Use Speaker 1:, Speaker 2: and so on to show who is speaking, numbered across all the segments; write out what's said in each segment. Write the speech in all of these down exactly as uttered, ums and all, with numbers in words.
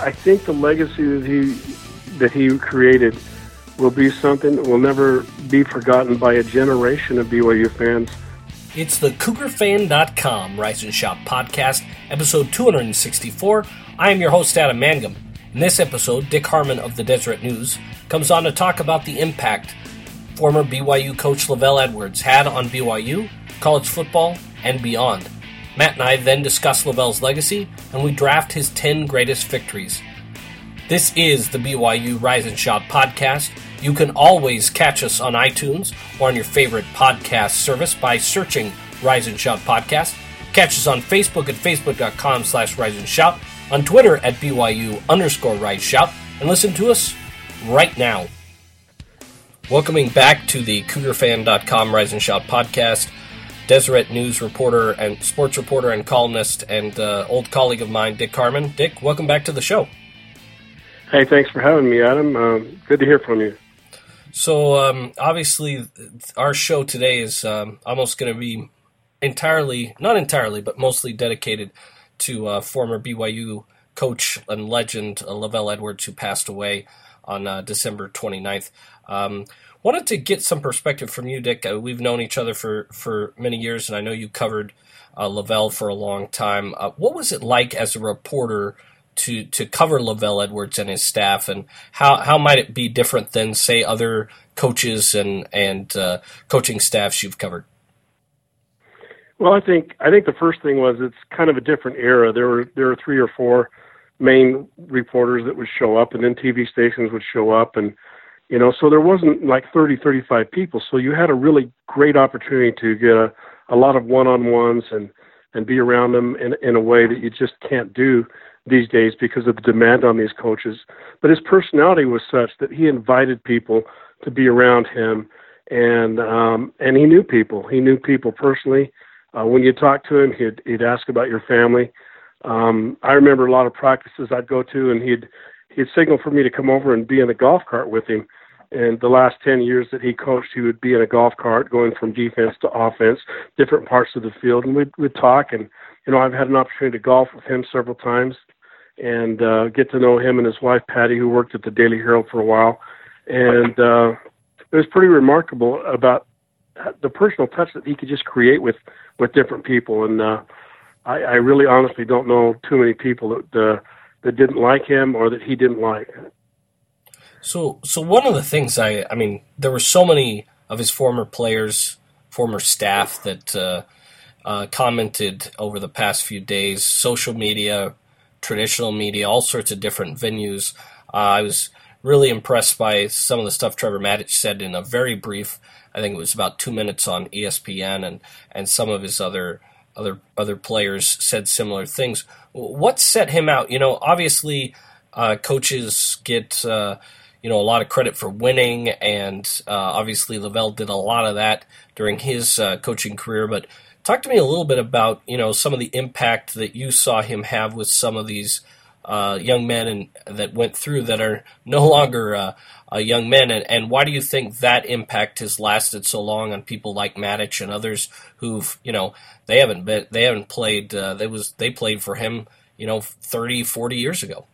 Speaker 1: I think the legacy that he that he created will be something that will never be forgotten by a generation of B Y U fans.
Speaker 2: It's the Cougar Fan dot com Rise and Shout podcast, episode two hundred sixty-four. I am your host, Adam Mangum. In this episode, Dick Harmon of the Deseret News comes on to talk about the impact former B Y U coach LaVell Edwards had on B Y U, college football, and beyond. Matt and I then discuss LaVell's legacy, and we draft his ten greatest victories. This is the B Y U Rise and Shout podcast. You can always catch us on iTunes or on your favorite podcast service by searching Rise and Shout podcast. Catch us on Facebook at facebook.com slash Rise and Shout, on Twitter at BYU underscore Rise Shout, and listen to us right now. Welcoming back to the Cougar Fan dot com Rise and Shout podcast, Deseret News reporter and sports reporter and columnist and uh, old colleague of mine, Dick Harmon. Dick, welcome back to the show.
Speaker 1: Hey, thanks for having me, Adam. Um, good to hear from you.
Speaker 2: So, um, obviously, our show today is um, almost going to be entirely, not entirely, but mostly dedicated to uh, former B Y U coach and legend uh, LaVell Edwards, who passed away on uh, December twenty-ninth. Um, wanted to get some perspective from you, Dick. Uh, we've known each other for, for many years, and I know you covered uh, LaVell for a long time. Uh, what was it like as a reporter to to cover LaVell Edwards and his staff, and how, how might it be different than, say, other coaches and and uh, coaching staffs you've covered?
Speaker 1: Well, I think I think the first thing was it's kind of a different era. There were there were three or four main reporters that would show up, and then T V stations would show up, and you know, so there wasn't like thirty, thirty-five people. So you had a really great opportunity to get a, a lot of one-on-ones and, and be around them in, in a way that you just can't do these days because of the demand on these coaches. But his personality was such that he invited people to be around him, and um, and he knew people. He knew people personally. Uh, when you talked to him, he'd, he'd ask about your family. Um, I remember a lot of practices I'd go to, and he'd he'd signal for me to come over and be in a golf cart with him. And the last ten years that he coached, he would be in a golf cart going from defense to offense, different parts of the field, and we'd, we'd talk. And, you know, I've had an opportunity to golf with him several times and uh, get to know him and his wife, Patty, who worked at the Daily Herald for a while. And uh, it was pretty remarkable about the personal touch that he could just create with, with different people. And uh, I, I really honestly don't know too many people that uh, that didn't like him or that he didn't like.
Speaker 2: So, so one of the things I, I mean, there were so many of his former players, former staff that uh, uh, commented over the past few days, social media, traditional media, all sorts of different venues. Uh, I was really impressed by some of the stuff Trevor Matich said in a very brief, I think it was about two minutes on E S P N, and, and some of his other other other players said similar things. What set him out? You know, obviously uh, coaches get uh, you know a lot of credit for winning, and uh, obviously LaVell did a lot of that during his uh, coaching career. But talk to me a little bit about you know some of the impact that you saw him have with some of these uh, young men and that went through that are no longer uh, uh, young men, and, and why do you think that impact has lasted so long on people like Matich and others who've you know they haven't been they haven't played uh, they was they played for him you know thirty, forty years ago?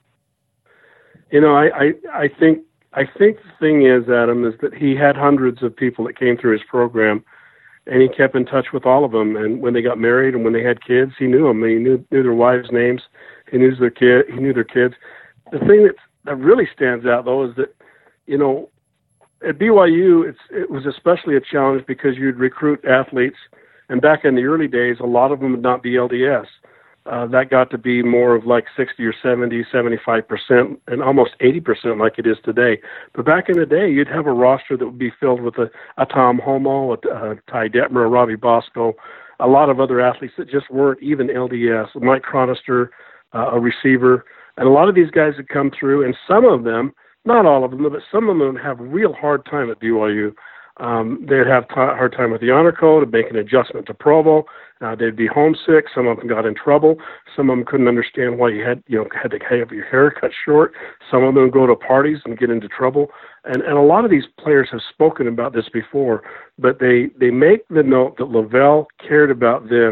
Speaker 1: You know, I, I, I think I think the thing is, Adam, is that he had hundreds of people that came through his program, and he kept in touch with all of them. And when they got married and when they had kids, he knew them. He knew knew their wives' names. He knew their kid. He knew their kids. The thing that that really stands out, though, is that you know at B Y U, it's it was especially a challenge because you'd recruit athletes, and back in the early days, a lot of them would not be L D S. Uh, that got to be more of like sixty or seventy, seventy-five percent, and almost eighty percent like it is today. But back in the day, you'd have a roster that would be filled with a, a Tom Homo, a, a Ty Detmer, a Robbie Bosco, a lot of other athletes that just weren't even L D S, Mike Chronister, uh, a receiver. And a lot of these guys had come through, and some of them, not all of them, but some of them have a real hard time at B Y U. Um, they'd have a t- hard time with the honor code, to make an adjustment to Provo. Uh, they'd be homesick. Some of them got in trouble. Some of them couldn't understand why you had, you know, had to have your hair cut short. Some of them would go to parties and get into trouble. And and a lot of these players have spoken about this before, but they, they make the note that LaVell cared about them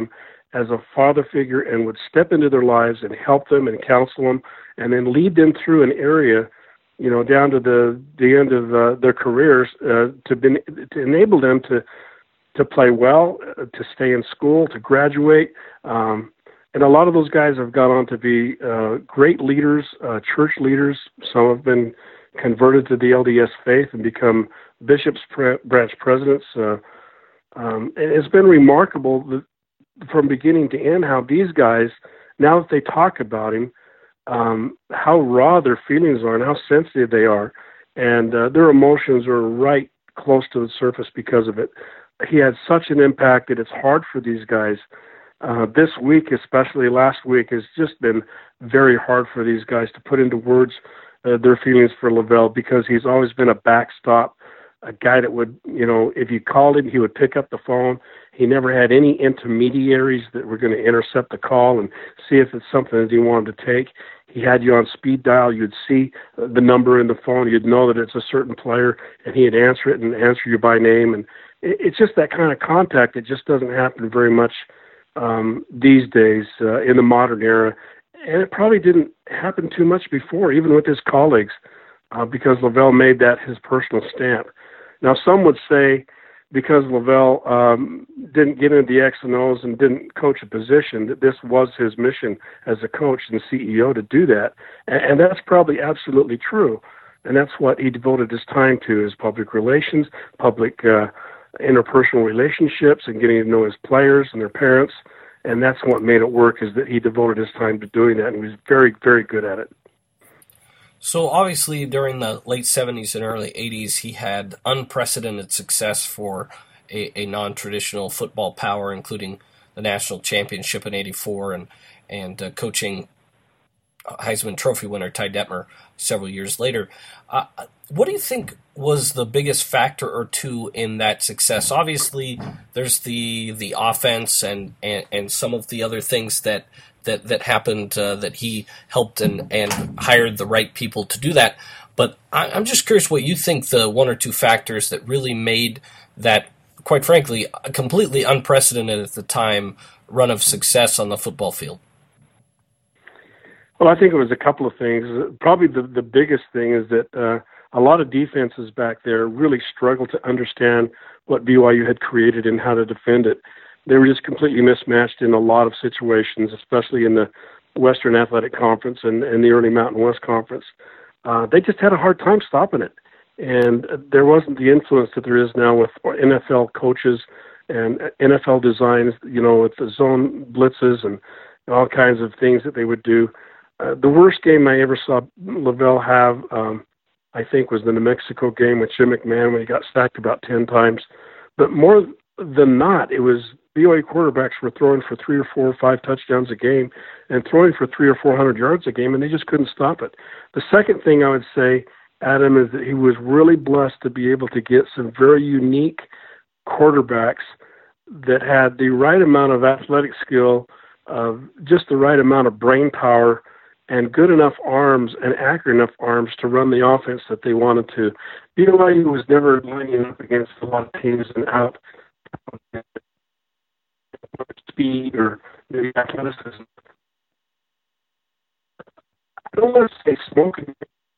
Speaker 1: as a father figure and would step into their lives and help them and counsel them and then lead them through an area, you know, down to the, the end of uh, their careers uh, to, be, to enable them to to play well, uh, to stay in school, to graduate. Um, and a lot of those guys have gone on to be uh, great leaders, uh, church leaders. Some have been converted to the L D S faith and become bishops, pre- branch presidents. Uh, um, and it's been remarkable that from beginning to end how these guys, now that they talk about him, um, how raw their feelings are and how sensitive they are. And uh, their emotions are right close to the surface because of it. He had such an impact that it's hard for these guys. Uh, this week, especially last week, has just been very hard for these guys to put into words uh, their feelings for LaVelle, because he's always been a backstop, a guy that would, you know, if you called him, he would pick up the phone. He never had any intermediaries that were going to intercept the call and see if it's something that he wanted to take. He had you on speed dial. You'd see the number in the phone. You'd know that it's a certain player, and he'd answer it and answer you by name. And it's just that kind of contact that just doesn't happen very much um, these days uh, in the modern era. And it probably didn't happen too much before, even with his colleagues, uh, because LaVelle made that his personal stamp. Now, some would say because LaVelle um, didn't get into the X and O's and didn't coach a position, that this was his mission as a coach and C E O to do that. And, and that's probably absolutely true. And that's what he devoted his time to, is public relations, public uh, interpersonal relationships, and getting to know his players and their parents. And that's what made it work, is that he devoted his time to doing that, and he was very, very good at it.
Speaker 2: So obviously during the late seventies and early eighties, he had unprecedented success for a, a non-traditional football power, including the national championship in eighty-four and, and uh, coaching Heisman Trophy winner Ty Detmer several years later. Uh, what do you think was the biggest factor or two in that success? Obviously, there's the the offense and, and, and some of the other things that that, that happened uh, that he helped and, and hired the right people to do that. But I, I'm just curious what you think the one or two factors that really made that, quite frankly, a completely unprecedented at the time run of success on the football field.
Speaker 1: Well, I think it was a couple of things. Probably the, the biggest thing is that uh, a lot of defenses back there really struggled to understand what B Y U had created and how to defend it. They were just completely mismatched in a lot of situations, especially in the Western Athletic Conference and, and the early Mountain West Conference. Uh, they just had a hard time stopping it. And there wasn't the influence that there is now with N F L coaches and N F L designs, you know, with the zone blitzes and all kinds of things that they would do. Uh, the worst game I ever saw LaVelle have, um, I think, was the New Mexico game with Jim McMahon when he got sacked about ten times. But more than not, it was B Y U quarterbacks were throwing for three or four or five touchdowns a game and throwing for three or four hundred yards a game, and they just couldn't stop it. The second thing I would say, Adam, is that he was really blessed to be able to get some very unique quarterbacks that had the right amount of athletic skill, uh, just the right amount of brain power, and good enough arms and accurate enough arms to run the offense that they wanted to. B Y U was never lining up against a lot of teams and out speed or maybe athleticism. I don't want to say smoking.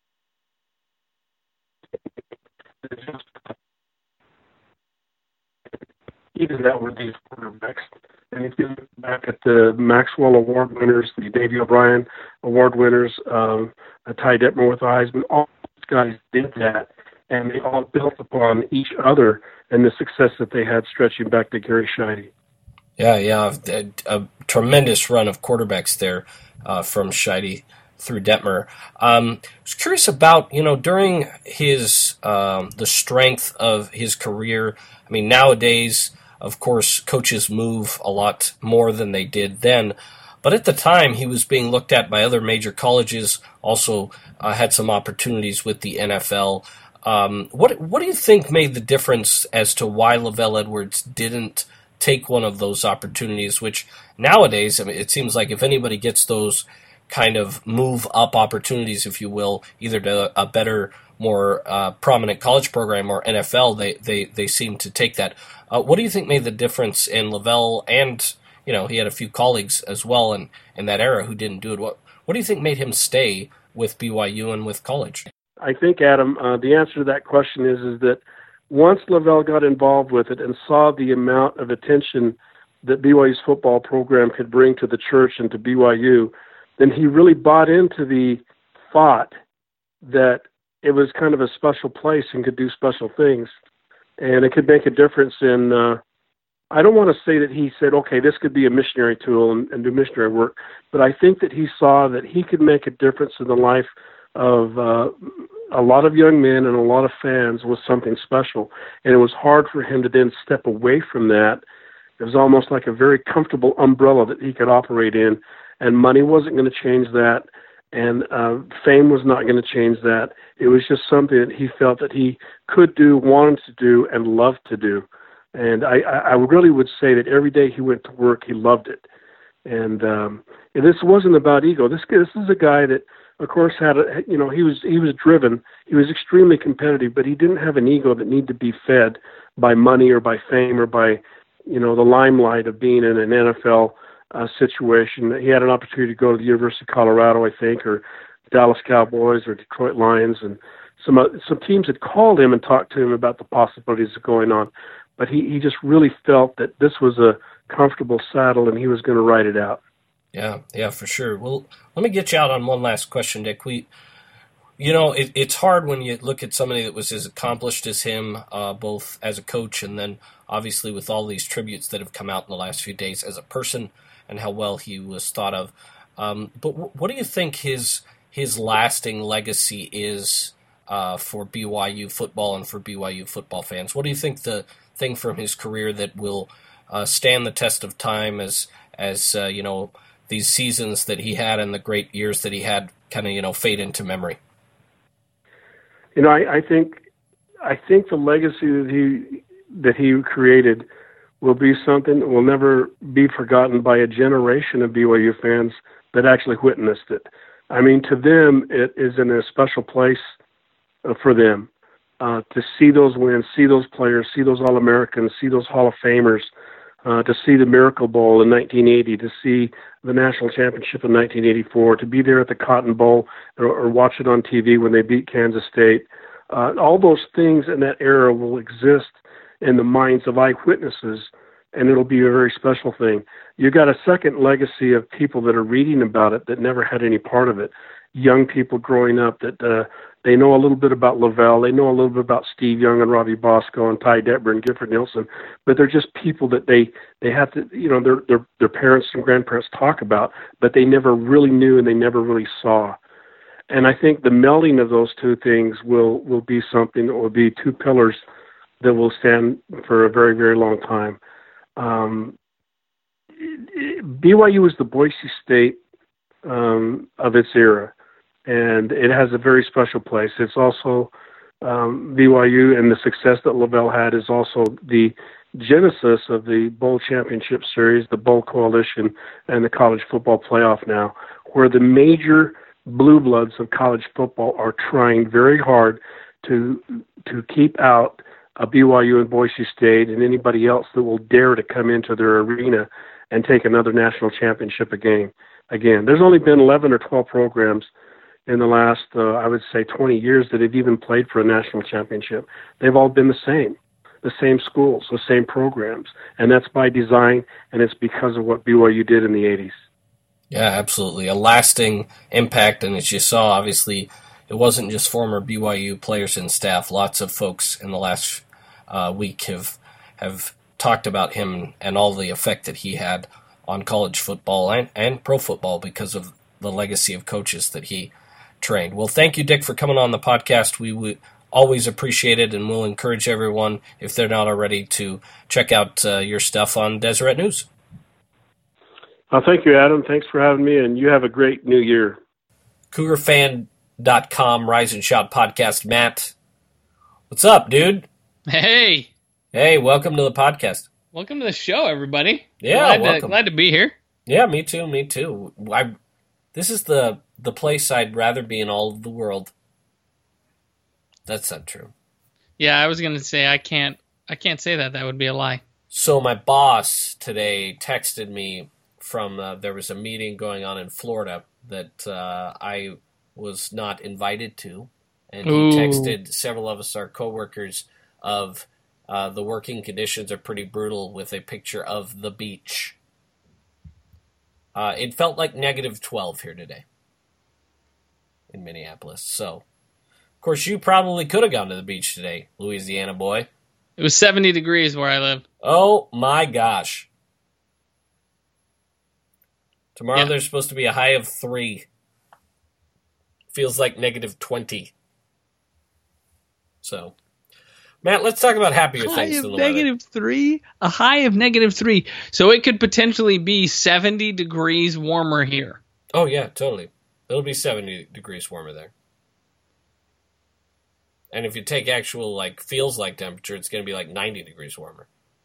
Speaker 1: Even that were these quarterbacks. And if you look back at the Maxwell Award winners, the Davey O'Brien Award winners, um, Ty Detmer with the Heisman, all these guys did that, and they all built upon each other and the success that they had stretching back to Gary Scheide.
Speaker 2: Yeah, yeah, a, a tremendous run of quarterbacks there uh, from Scheide through Detmer. Um, I was curious about, you know, during his um, the strength of his career. I mean, nowadays, of course, coaches move a lot more than they did then. But at the time, he was being looked at by other major colleges, also uh, had some opportunities with the N F L. Um, what what do you think made the difference as to why LaVelle Edwards didn't take one of those opportunities, which nowadays, I mean, it seems like if anybody gets those kind of move-up opportunities, if you will, either to a better, more uh, prominent college program or N F L, they, they, they seem to take that. Uh, what do you think made the difference in LaVelle and you know, he had a few colleagues as well in, in that era who didn't do it. What what do you think made him stay with B Y U and with college?
Speaker 1: I think, Adam, uh, the answer to that question is is that once LaVelle got involved with it and saw the amount of attention that B Y U's football program could bring to the church and to B Y U, then he really bought into the thought that it was kind of a special place and could do special things. And it could make a difference in, uh, I don't want to say that he said, okay, this could be a missionary tool and, and do missionary work, but I think that he saw that he could make a difference in the life of uh, a lot of young men and a lot of fans with something special. And it was hard for him to then step away from that. It was almost like a very comfortable umbrella that he could operate in, and money wasn't going to change that, and uh, fame was not going to change that. It was just something that he felt that he could do, wanted to do, and loved to do. And I, I really would say that every day he went to work, he loved it. And, um, and this wasn't about ego. This this is a guy that, of course, had a, you know, he was he was driven. He was extremely competitive, but he didn't have an ego that needed to be fed by money or by fame or by, you know, the limelight of being in an N F L uh, situation. He had an opportunity to go to the University of Colorado, I think, or Dallas Cowboys or Detroit Lions, and some uh, some teams had called him and talked to him about the possibilities of going on. But he, he just really felt that this was a comfortable saddle and he was going to ride it out.
Speaker 2: Yeah, yeah, for sure. Well, let me get you out on one last question, Dick. We, you know, it, it's hard when you look at somebody that was as accomplished as him, uh, both as a coach and then obviously with all these tributes that have come out in the last few days as a person and how well he was thought of. Um, but w- what do you think his his lasting legacy is uh, for B Y U football and for B Y U football fans? What do you think the thing from his career that will uh, stand the test of time as, as uh, you know, these seasons that he had and the great years that he had kind of, you know, fade into memory?
Speaker 1: You know, I, I think I think the legacy that he that he created will be something that will never be forgotten by a generation of B Y U fans that actually witnessed it. I mean, to them, it is in a special place uh, for them uh, to see those wins, see those players, see those All-Americans, see those Hall of Famers, uh, to see the Miracle Bowl in nineteen eighty, to see the national championship in nineteen eighty-four, to be there at the Cotton Bowl or, or watch it on T V when they beat Kansas State. Uh, all those things in that era will exist in the minds of eyewitnesses, and it'll be a very special thing. You got a second legacy of people that are reading about it that never had any part of it. Young people growing up that uh, they know a little bit about LaVelle, they know a little bit about Steve Young and Robbie Bosco and Ty Detmer and Gifford Nielsen, but they're just people that they, they have to, you know, their, their, their parents and grandparents talk about, but they never really knew and they never really saw. And I think the melding of those two things will, will be something that will be two pillars that will stand for a very, very long time. Um, B Y U is the Boise State um, of its era, and it has a very special place. It's also um, B Y U, and the success that LaVelle had is also the genesis of the Bowl Championship Series, the Bowl Coalition, and the College Football Playoff now, where the major blue bloods of college football are trying very hard to to keep out uh, B Y U and Boise State and anybody else that will dare to come into their arena and take another national championship again. Again, there's only been eleven or twelve programs in the last, uh, I would say, twenty years that have even played for a national championship. They've all been the same, the same schools, the same programs, and that's by design, and it's because of what B Y U did in the eighties.
Speaker 2: Yeah, absolutely. A lasting impact, and as you saw, obviously, it wasn't just former B Y U players and staff. Lots of folks in the last uh, week have have talked about him and all the effect that he had on college football and, and pro football because of the legacy of coaches that he trained. Well, thank you, Dick, for coming on the podcast. We would always appreciate it, and we'll encourage everyone, if they're not already, to check out uh, your stuff on Deseret News.
Speaker 1: Uh, thank you, Adam. Thanks for having me, and you have a great new year.
Speaker 2: Cougar Fan dot com Rise and Shout podcast. Matt, what's up, dude?
Speaker 3: Hey.
Speaker 2: Hey, welcome to the podcast.
Speaker 3: Welcome to the show, everybody.
Speaker 2: Yeah,
Speaker 3: glad
Speaker 2: welcome.
Speaker 3: To, glad to be here.
Speaker 2: Yeah, me too, me too. I, this is the, the place I'd rather be in all of the world. That's not true.
Speaker 3: Yeah, I was going to say I can't I can't say that. That would be a lie.
Speaker 2: So my boss today texted me from, uh, there was a meeting going on in Florida that uh, I was not invited to. And he
Speaker 3: Ooh.
Speaker 2: texted several of us, our coworkers, of uh, the working conditions are pretty brutal with a picture of the beach. Uh, it felt like negative twelve here today in Minneapolis. So, of course, you probably could have gone to the beach today, Louisiana boy.
Speaker 3: It was seventy degrees where I live.
Speaker 2: Oh, my gosh. Tomorrow
Speaker 3: Yeah.
Speaker 2: there's supposed to be a high of three. Feels like negative twenty. So, Matt, let's talk about happier
Speaker 3: High
Speaker 2: things
Speaker 3: of
Speaker 2: than the
Speaker 3: negative
Speaker 2: weather.
Speaker 3: three? A high of negative three. So it could potentially be seventy degrees warmer here.
Speaker 2: Oh, yeah, totally. It'll be seventy degrees warmer there. And if you take actual, like, feels like temperature, it's going to be like ninety degrees warmer.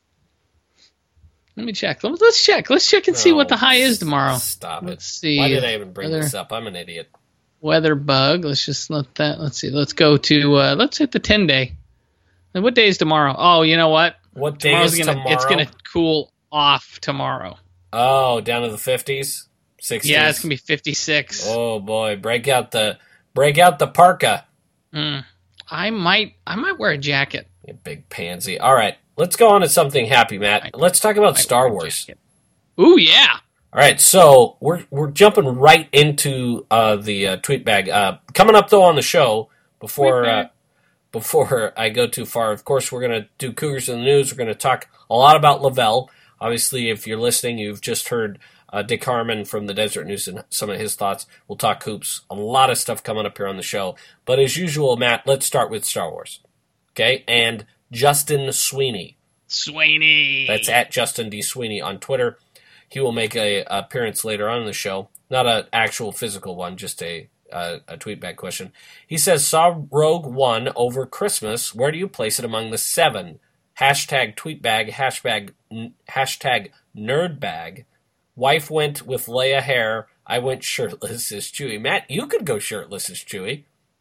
Speaker 3: Let me check. Let's let's check. Let's check and see
Speaker 2: No,
Speaker 3: what the high is tomorrow.
Speaker 2: Stop it.
Speaker 3: Let's see.
Speaker 2: Why did I even bring
Speaker 3: Weather-
Speaker 2: this up? I'm an idiot.
Speaker 3: Weather bug. Let's just let that. Let's see. Let's go to. Uh, let's hit the ten day. And what day is tomorrow? Oh, you know what?
Speaker 2: What day
Speaker 3: Tomorrow's
Speaker 2: is
Speaker 3: gonna.
Speaker 2: tomorrow?
Speaker 3: It's gonna cool off tomorrow.
Speaker 2: Oh, down to the fifties? sixties?
Speaker 3: Yeah, it's gonna be fifty-six.
Speaker 2: Oh, boy. Break out the break out the parka.
Speaker 3: Mm. I might. I might wear a jacket.
Speaker 2: You big pansy. All right. Let's go on to something happy, Matt. Let's talk about
Speaker 3: Might
Speaker 2: Star
Speaker 3: wear a
Speaker 2: Wars.
Speaker 3: jacket. Ooh yeah.
Speaker 2: All right, so we're we're jumping right into uh, the uh, tweet bag. Uh, coming up though on the show before
Speaker 3: Tweet
Speaker 2: uh,
Speaker 3: bag.
Speaker 2: before I go too far, of course we're going to do Cougars in the News. We're going to talk a lot about Lavelle. Obviously, if you're listening, you've just heard uh, Dick Harmon from the Desert News and some of his thoughts. We'll talk hoops. A lot of stuff coming up here on the show. But as usual, Matt, let's start with Star Wars. Okay, and Justin Sweeney.
Speaker 3: Sweeney.
Speaker 2: That's at Justin D. Sweeney on Twitter. He will make a, a appearance later on in the show. Not an actual physical one, just a uh, a tweet back question. He says, saw Rogue One over Christmas. Where do you place it among the seven? Hashtag tweetbag, hashtag, hashtag nerdbag. Wife went with Leia hair. I went shirtless as Chewie. Matt, you could go shirtless as Chewie.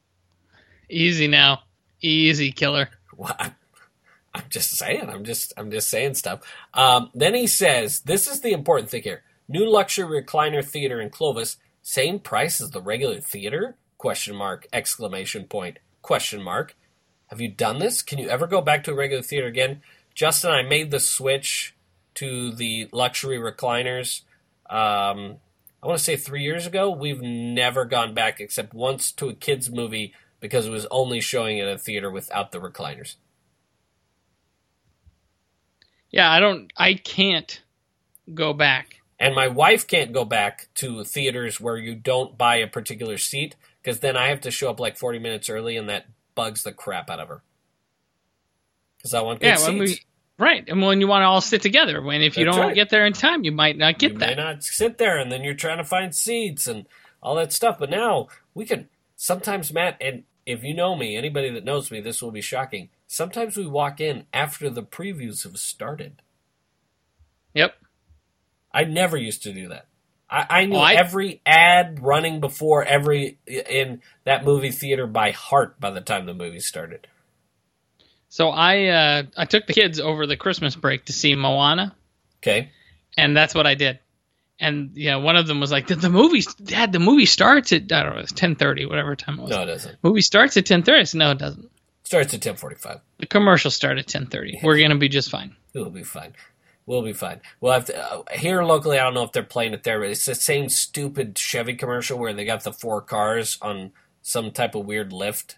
Speaker 3: Easy now. Easy, killer.
Speaker 2: Well, I'm, I'm just saying. I'm just I'm just saying stuff. Um, then he says, this is the important thing here. New luxury recliner theater in Clovis. Same price as the regular theater? Question mark, exclamation point, question mark. Have you done this? Can you ever go back to a regular theater again? Justin, I made the switch to the luxury recliners. Um, I want to say three years ago. We've never gone back except once to a kids' movie because it was only showing at a theater without the recliners.
Speaker 3: Yeah, I don't. I can't go back.
Speaker 2: And my wife can't go back to theaters where you don't buy a particular seat because then I have to show up like forty minutes early and that bugs the crap out of her. Because I want good
Speaker 3: Yeah,
Speaker 2: seats.
Speaker 3: when we, right. And when you want to all sit together, when if you
Speaker 2: That's
Speaker 3: don't
Speaker 2: right.
Speaker 3: get there in time, you might not get
Speaker 2: you
Speaker 3: that.
Speaker 2: may not sit there and then you're trying to find seats and all that stuff. But now we can sometimes, Matt, and if you know me, anybody that knows me, this will be shocking. Sometimes we walk in after the previews have started.
Speaker 3: Yep.
Speaker 2: I never used to do that. I, I knew
Speaker 3: Oh, I-
Speaker 2: every ad running before every in that movie theater by heart by the time the movie started.
Speaker 3: So I uh, I took the kids over the Christmas break to see Moana,
Speaker 2: Okay.
Speaker 3: and that's what I did. And yeah, one of them was like, "The, the movie, Dad, the movie starts at I don't know, it's ten thirty, whatever time it was.
Speaker 2: No, it doesn't.
Speaker 3: Movie starts at ten thirty." I said, "No, it doesn't.
Speaker 2: Starts at ten forty-five.
Speaker 3: The commercial start at ten thirty. We're gonna be just fine."
Speaker 2: We'll be fine. We'll be fine. We'll have to, uh, here locally, I don't know if they're playing it there, but it's the same stupid Chevy commercial where they got the four cars on some type of weird lift.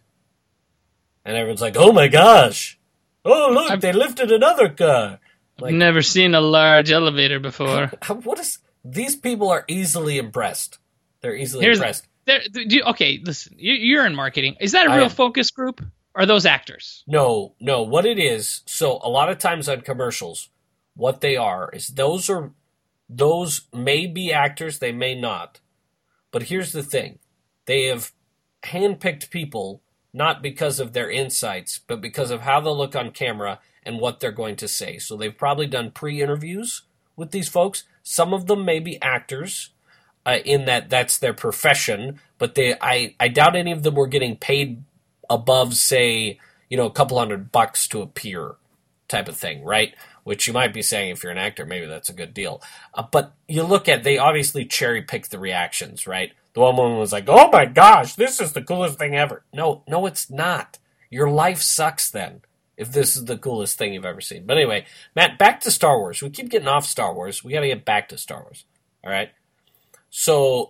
Speaker 2: And everyone's like, oh my gosh. Oh, look,
Speaker 3: I've-
Speaker 2: they lifted another car. Like,
Speaker 3: I've never seen a large elevator before.
Speaker 2: what is, these people are easily impressed. They're easily
Speaker 3: Here's-
Speaker 2: impressed.
Speaker 3: There, do you, okay, listen, you, you're in marketing. Is that a
Speaker 2: I
Speaker 3: real
Speaker 2: am.
Speaker 3: focus group? Or are those actors?
Speaker 2: No, no. What it is, so a lot of times on commercials, what they are is those are those may be actors, they may not. But here's the thing. They have handpicked people not because of their insights, but because of how they'll look on camera and what they're going to say. So they've probably done pre-interviews with these folks. Some of them may be actors, uh, in that that's their profession, but they I, I doubt any of them were getting paid above, say, you know, a couple hundred bucks to appear type of thing, right? which you might be saying if you're an actor, maybe that's a good deal. Uh, but you look at, they obviously cherry-picked the reactions, right? The one woman was like, oh my gosh, this is the coolest thing ever. No, no, it's not. Your life sucks then, if this is the coolest thing you've ever seen. But anyway, Matt, back to Star Wars. We keep getting off Star Wars. We got to get back to Star Wars, all right? So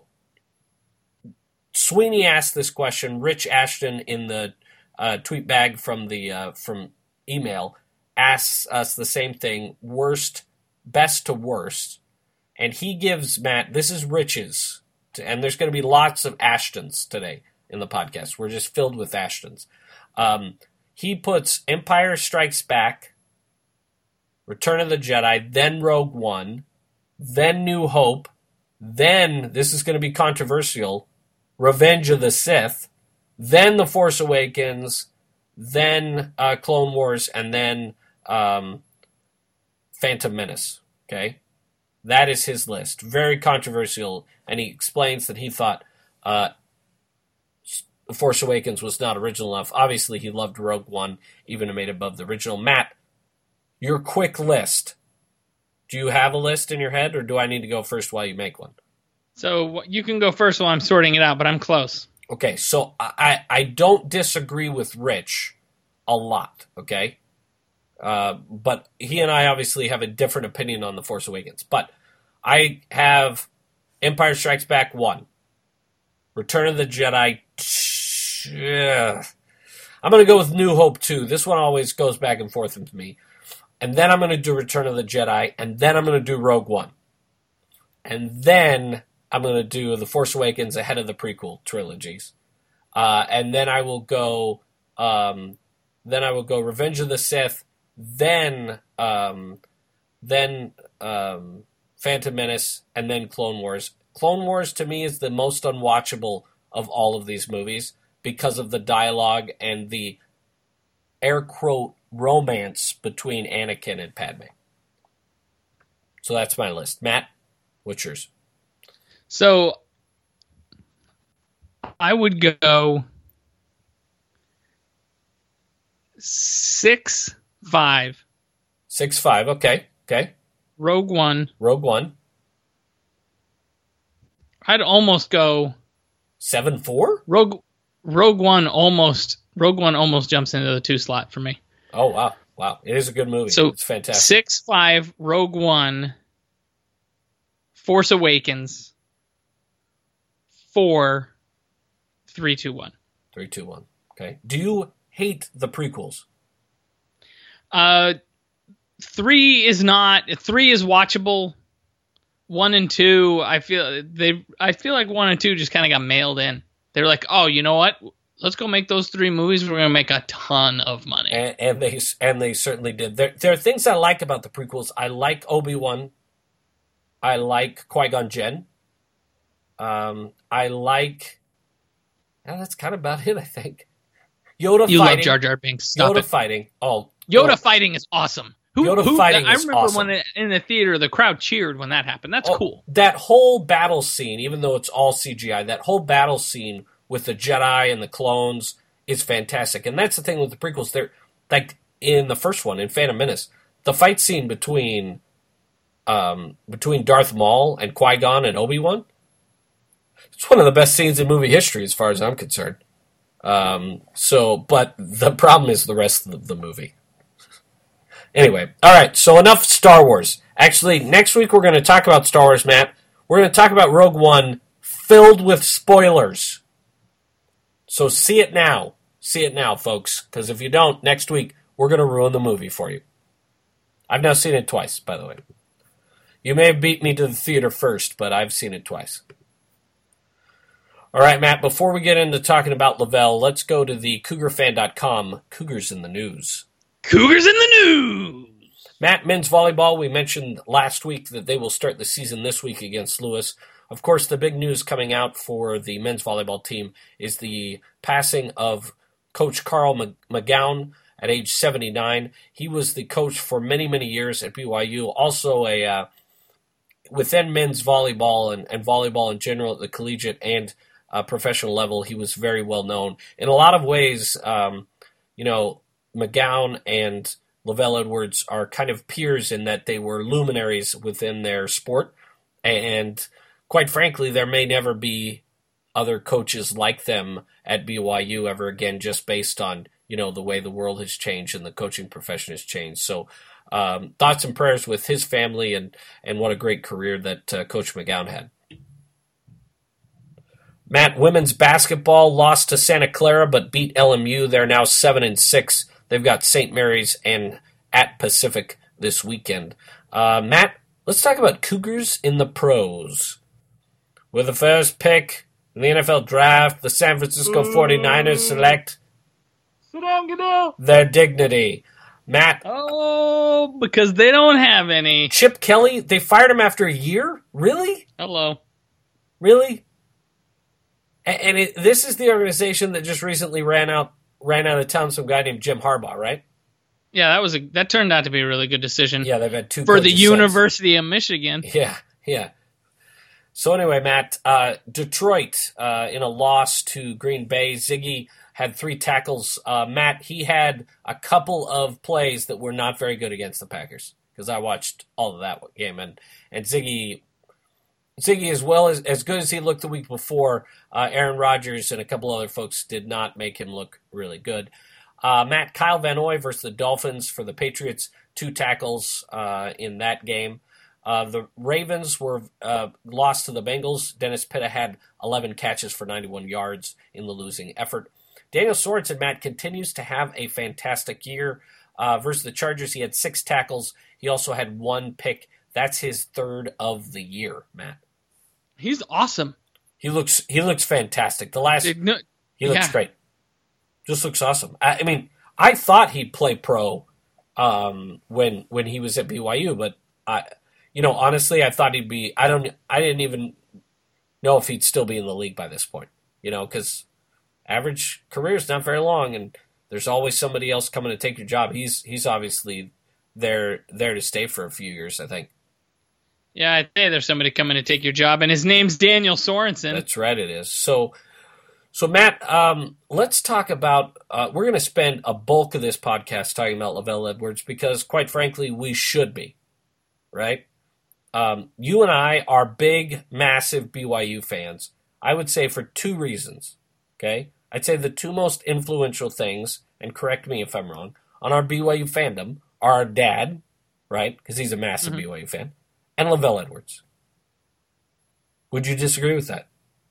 Speaker 2: Sweeney asked this question. Rich Ashton in the uh, tweet bag from the uh, from email asks us the same thing, worst, best to worst. And he gives Matt, this is Rich's, and there's going to be lots of Ashtons today in the podcast. We're just filled with Ashtons. Um, he puts Empire Strikes Back, Return of the Jedi, then Rogue One, then New Hope, then, this is going to be controversial, Revenge of the Sith, then The Force Awakens, then uh, Clone Wars, and then um, Phantom Menace. Okay? That is his list. Very controversial, and he explains that he thought uh, The Force Awakens was not original enough. Obviously, he loved Rogue One, even made it above the original. Matt, your quick list. Do you have a list in your head, or do I need to go first while you make one?
Speaker 3: So you can go first while I'm sorting it out, but I'm close.
Speaker 2: Okay, so I, I don't disagree with Rich a lot, okay? Uh, but he and I obviously have a different opinion on The Force Awakens. But I have Empire Strikes Back one. Return of the Jedi. Yeah. I'm going to go with New Hope two. This one always goes back and forth with me. And then I'm going to do Return of the Jedi. And then I'm going to do Rogue One. And then I'm going to do The Force Awakens ahead of the prequel trilogies. Uh, and then I will go... Um, then I will go Revenge of the Sith. Then... Um, then... Um, Phantom Menace. And then Clone Wars. Clone Wars, to me, is the most unwatchable of all of these movies because of the dialogue and the air quote romance between Anakin and Padme. So that's my list. Matt, what's yours?
Speaker 3: So I would go six, five.
Speaker 2: Six, five. Okay. Okay.
Speaker 3: Rogue One.
Speaker 2: Rogue One.
Speaker 3: I'd almost go
Speaker 2: seven, four.
Speaker 3: Rogue Rogue One almost Rogue One almost jumps into the two slot for me.
Speaker 2: Oh wow, wow! It is a good movie.
Speaker 3: So
Speaker 2: it's fantastic.
Speaker 3: Six, five, Rogue One, Force Awakens, four, three, two, one.
Speaker 2: Three, two, one. Okay. Do you hate the prequels?
Speaker 3: Uh, three is not. Three is watchable. One and two, I feel they. I feel like one and two just kind of got mailed in. They're like, oh, you know what? Let's go make those three movies. We're gonna make a ton of money.
Speaker 2: And, and they and they certainly did. There, there are things I like about the prequels. I like Obi-Wan. I like Qui-Gon Jinn. Um, I like. Yeah, that's kind of about it, I think. Yoda
Speaker 3: you
Speaker 2: fighting.
Speaker 3: love Jar Jar Binks. Stop
Speaker 2: Yoda
Speaker 3: it.
Speaker 2: fighting. Oh,
Speaker 3: Yoda
Speaker 2: oh.
Speaker 3: fighting is awesome. Who,
Speaker 2: Yoda
Speaker 3: who,
Speaker 2: fighting
Speaker 3: I
Speaker 2: is
Speaker 3: remember
Speaker 2: awesome.
Speaker 3: when it, in the theater, the crowd cheered when that happened. That's
Speaker 2: oh,
Speaker 3: cool.
Speaker 2: That whole battle scene, even though it's all C G I, that whole battle scene with the Jedi and the clones is fantastic. And that's the thing with the prequels. They're like in the first one, in Phantom Menace, the fight scene between um, between Darth Maul and Qui-Gon and Obi-Wan, it's one of the best scenes in movie history as far as I'm concerned. Um, so, but the problem is the rest of the movie. Anyway, all right, so enough Star Wars. Actually, next week we're going to talk about Star Wars, Matt. We're going to talk about Rogue One filled with spoilers. So see it now. See it now, folks, because if you don't, next week we're going to ruin the movie for you. I've now seen it twice, by the way. You may have beat me to the theater first, but I've seen it twice. All right, Matt, before we get into talking about Lavelle, let's go to the Cougar Fan dot com. Cougars in the news.
Speaker 3: Cougars in the news!
Speaker 2: Matt, men's volleyball, we mentioned last week that they will start the season this week against Lewis. Of course, the big news coming out for the men's volleyball team is the passing of Coach Carl McGowan at age seventy-nine. He was the coach for many, many years at B Y U. Also, a uh, within men's volleyball and, and volleyball in general at the collegiate and uh, professional level, he was very well known. In a lot of ways, um, you know, McGowan and LaVell Edwards are kind of peers in that they were luminaries within their sport. And quite frankly, there may never be other coaches like them at B Y U ever again, just based on, you know, the way the world has changed and the coaching profession has changed. So um, thoughts and prayers with his family, and, and what a great career that uh, Coach McGowan had. Matt, women's basketball lost to Santa Clara but beat L M U. They're now seven and six. They've got Saint Mary's and at Pacific this weekend. Uh, Matt, let's talk about Cougars in the pros. With the first pick in the N F L draft, the San Francisco forty-niners select
Speaker 3: Sit down, Goodell.
Speaker 2: their dignity. Matt.
Speaker 3: Oh, because they don't have any.
Speaker 2: Chip Kelly, they fired him after a year? Really?
Speaker 3: Hello.
Speaker 2: Really? And, and it, this is the organization that just recently ran out ran out of town some guy named Jim Harbaugh, right?
Speaker 3: Yeah, that was a that turned out to be a really good decision.
Speaker 2: Yeah, they've had two
Speaker 3: for the
Speaker 2: coaches
Speaker 3: University since. of Michigan.
Speaker 2: Yeah, yeah. So anyway, Matt, uh, Detroit uh, in a loss to Green Bay. Ziggy had three tackles. Uh, Matt, he had a couple of plays that were not very good against the Packers, because I watched all of that game, and and Ziggy, Ziggy as well as as good as he looked the week before, uh, Aaron Rodgers and a couple other folks did not make him look really good. Uh, Matt, Kyle Van Noy versus the Dolphins for the Patriots, two tackles uh, in that game. Uh, the Ravens were uh, lost to the Bengals. Dennis Pitta had eleven catches for ninety-one yards in the losing effort. Daniel Sorensen, Matt, continues to have a fantastic year. Uh, versus the Chargers, he had six tackles. He also had one pick. That's his third of the year, Matt.
Speaker 3: He's awesome.
Speaker 2: He looks he looks fantastic. The last
Speaker 3: no,
Speaker 2: he looks
Speaker 3: yeah.
Speaker 2: great. Just looks awesome. I, I mean, I thought he'd play pro um, when when he was at B Y U, but I, you know, honestly, I thought he'd be. I don't. I didn't even know if he'd still be in the league by this point. You know, because average career is not very long, and there's always somebody else coming to take your job. He's he's obviously there there to stay for a few years, I think.
Speaker 3: Yeah, I'd say there's somebody coming to take your job, and his name's Daniel Sorensen.
Speaker 2: That's right, it is. So, so Matt, um, let's talk about. Uh, we're going to spend a bulk of this podcast talking about LaVell Edwards because, quite frankly, we should be, right? Um, you and I are big, massive B Y U fans. I would say for two reasons. Okay, I'd say the two most influential things, and correct me if I'm wrong, on our B Y U fandom are our dad, right? Because he's a massive mm-hmm. B Y U fan. And LaVell Edwards. Would you disagree with that?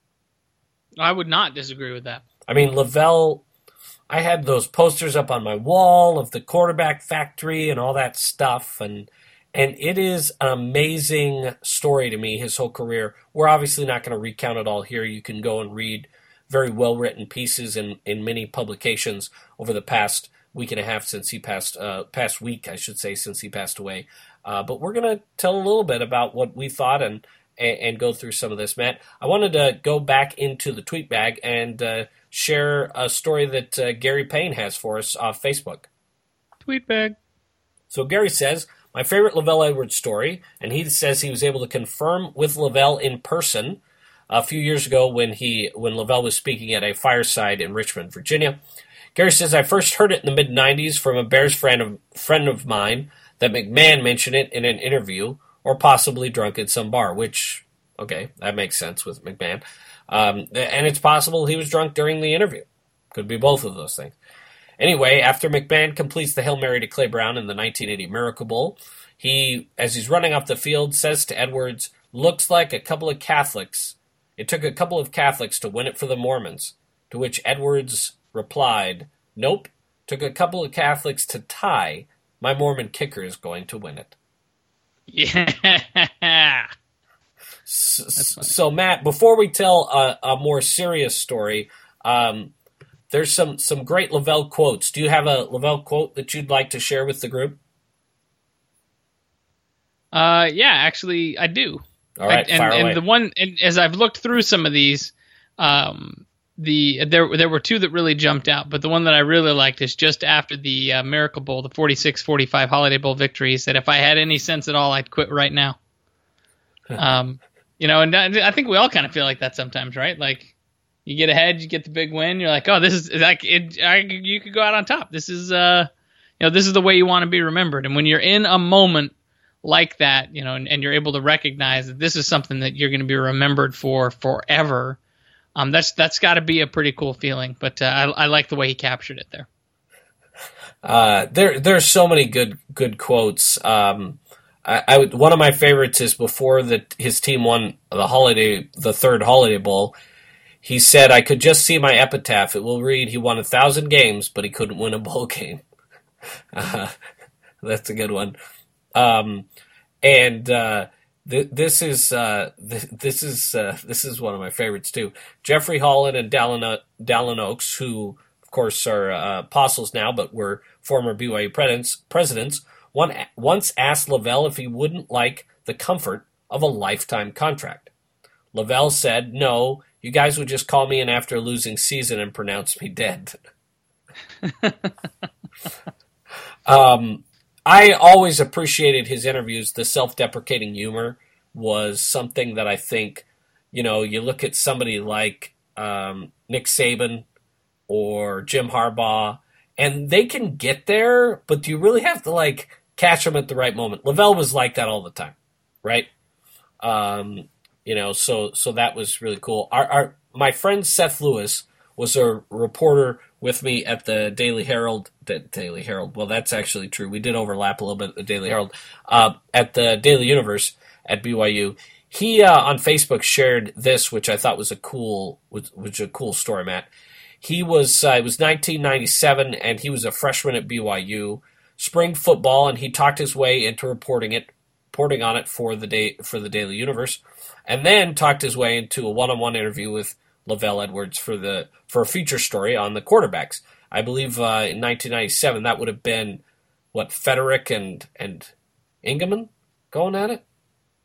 Speaker 3: I would not disagree with that.
Speaker 2: I mean, LaVell, I had those posters up on my wall of the quarterback factory and all that stuff, and and it is an amazing story to me, his whole career. We're obviously not going to recount it all here. You can go and read very well-written pieces in, in many publications over the past week and a half since he passed, uh, past week, I should say, since he passed away. Uh, but we're going to tell a little bit about what we thought and, and and go through some of this, Matt. I wanted to go back into the tweet bag and uh, share a story that uh, Gary Payne has for us off Facebook.
Speaker 3: Tweet bag.
Speaker 2: So Gary says, my favorite LaVell Edwards story, and he says he was able to confirm with LaVell in person a few years ago when he when LaVell was speaking at a fireside in Richmond, Virginia. Gary says, I first heard it in the mid nineties from a Bears friend of, friend of mine that McMahon mentioned it in an interview or possibly drunk at some bar, which, okay, that makes sense with McMahon. Um, and it's possible he was drunk during the interview. Could be both of those things. Anyway, after McMahon completes the Hail Mary to Clay Brown in the nineteen eighty Miracle Bowl, he, as he's running off the field, says to Edwards, looks like a couple of Catholics. It took a couple of Catholics to win it for the Mormons, to which Edwards replied, nope, took a couple of Catholics to tie. My Mormon kicker is going to win it.
Speaker 3: Yeah.
Speaker 2: So, so Matt, before we tell a, a more serious story, um, there's some, some great LaVell quotes. Do you have a LaVell quote that you'd like to share with the group?
Speaker 3: Uh, yeah, actually, I do.
Speaker 2: All right,
Speaker 3: I, and,
Speaker 2: fire
Speaker 3: and
Speaker 2: away.
Speaker 3: the one, and as I've looked through some of these, um, the there there were two that really jumped out, but the one that I really liked is just after the uh, Miracle Bowl, the forty-six forty-five Holiday Bowl victory. He said, "If I had any sense at all, I'd quit right now." um, you know, and I think we all kind of feel like that sometimes, right? Like you get ahead, you get the big win, you're like, "Oh, this is like it, I, you could go out on top. This is uh, you know, this is the way you want to be remembered. And when you're in a moment like that, you know, and, and you're able to recognize that this is something that you're going to be remembered for forever, um, that's that's got to be a pretty cool feeling. But uh, I, I like the way he captured it there.
Speaker 2: Uh, there, there's so many good good quotes. Um, I, I would, one of my favorites is before the, his team won the holiday, the third Holiday Bowl. He said, "I could just see my epitaph. It will read, he won a thousand games, but he couldn't win a bowl game." Uh, that's a good one. Um, and uh, th- this is uh, th- this is uh, this is one of my favorites too. Jeffrey Holland and Dallin, Dallin Oaks, who of course are uh, apostles now, but were former B Y U presidents. Presidents one, once asked Lavelle if he wouldn't like the comfort of a lifetime contract. Lavelle said, "No, you guys would just call me in after a losing season and pronounce me dead." um, I always appreciated his interviews. The self-deprecating humor was something that I think, you know, you look at somebody like um, Nick Saban or Jim Harbaugh, and they can get there, but you really have to, like, catch them at the right moment. Lavelle was like that all the time, right? Um, you know, so so that was really cool. Our, our my friend Seth Lewis was a reporter with me at the Daily Herald. The Daily Herald. Well, that's actually true. We did overlap a little bit at the Daily Herald. Uh, at the Daily Universe at B Y U. He uh, on Facebook shared this, which I thought was a cool was, was a cool story, Matt. He was uh, it was nineteen ninety-seven, and he was a freshman at B Y U. Spring football, and he talked his way into reporting it, reporting on it for the day for the Daily Universe, and then talked his way into a one-on-one interview with Lavelle Edwards for the for a feature story on the quarterbacks. I believe uh, in nineteen ninety-seven that would have been what Federick and and Ingeman going at it.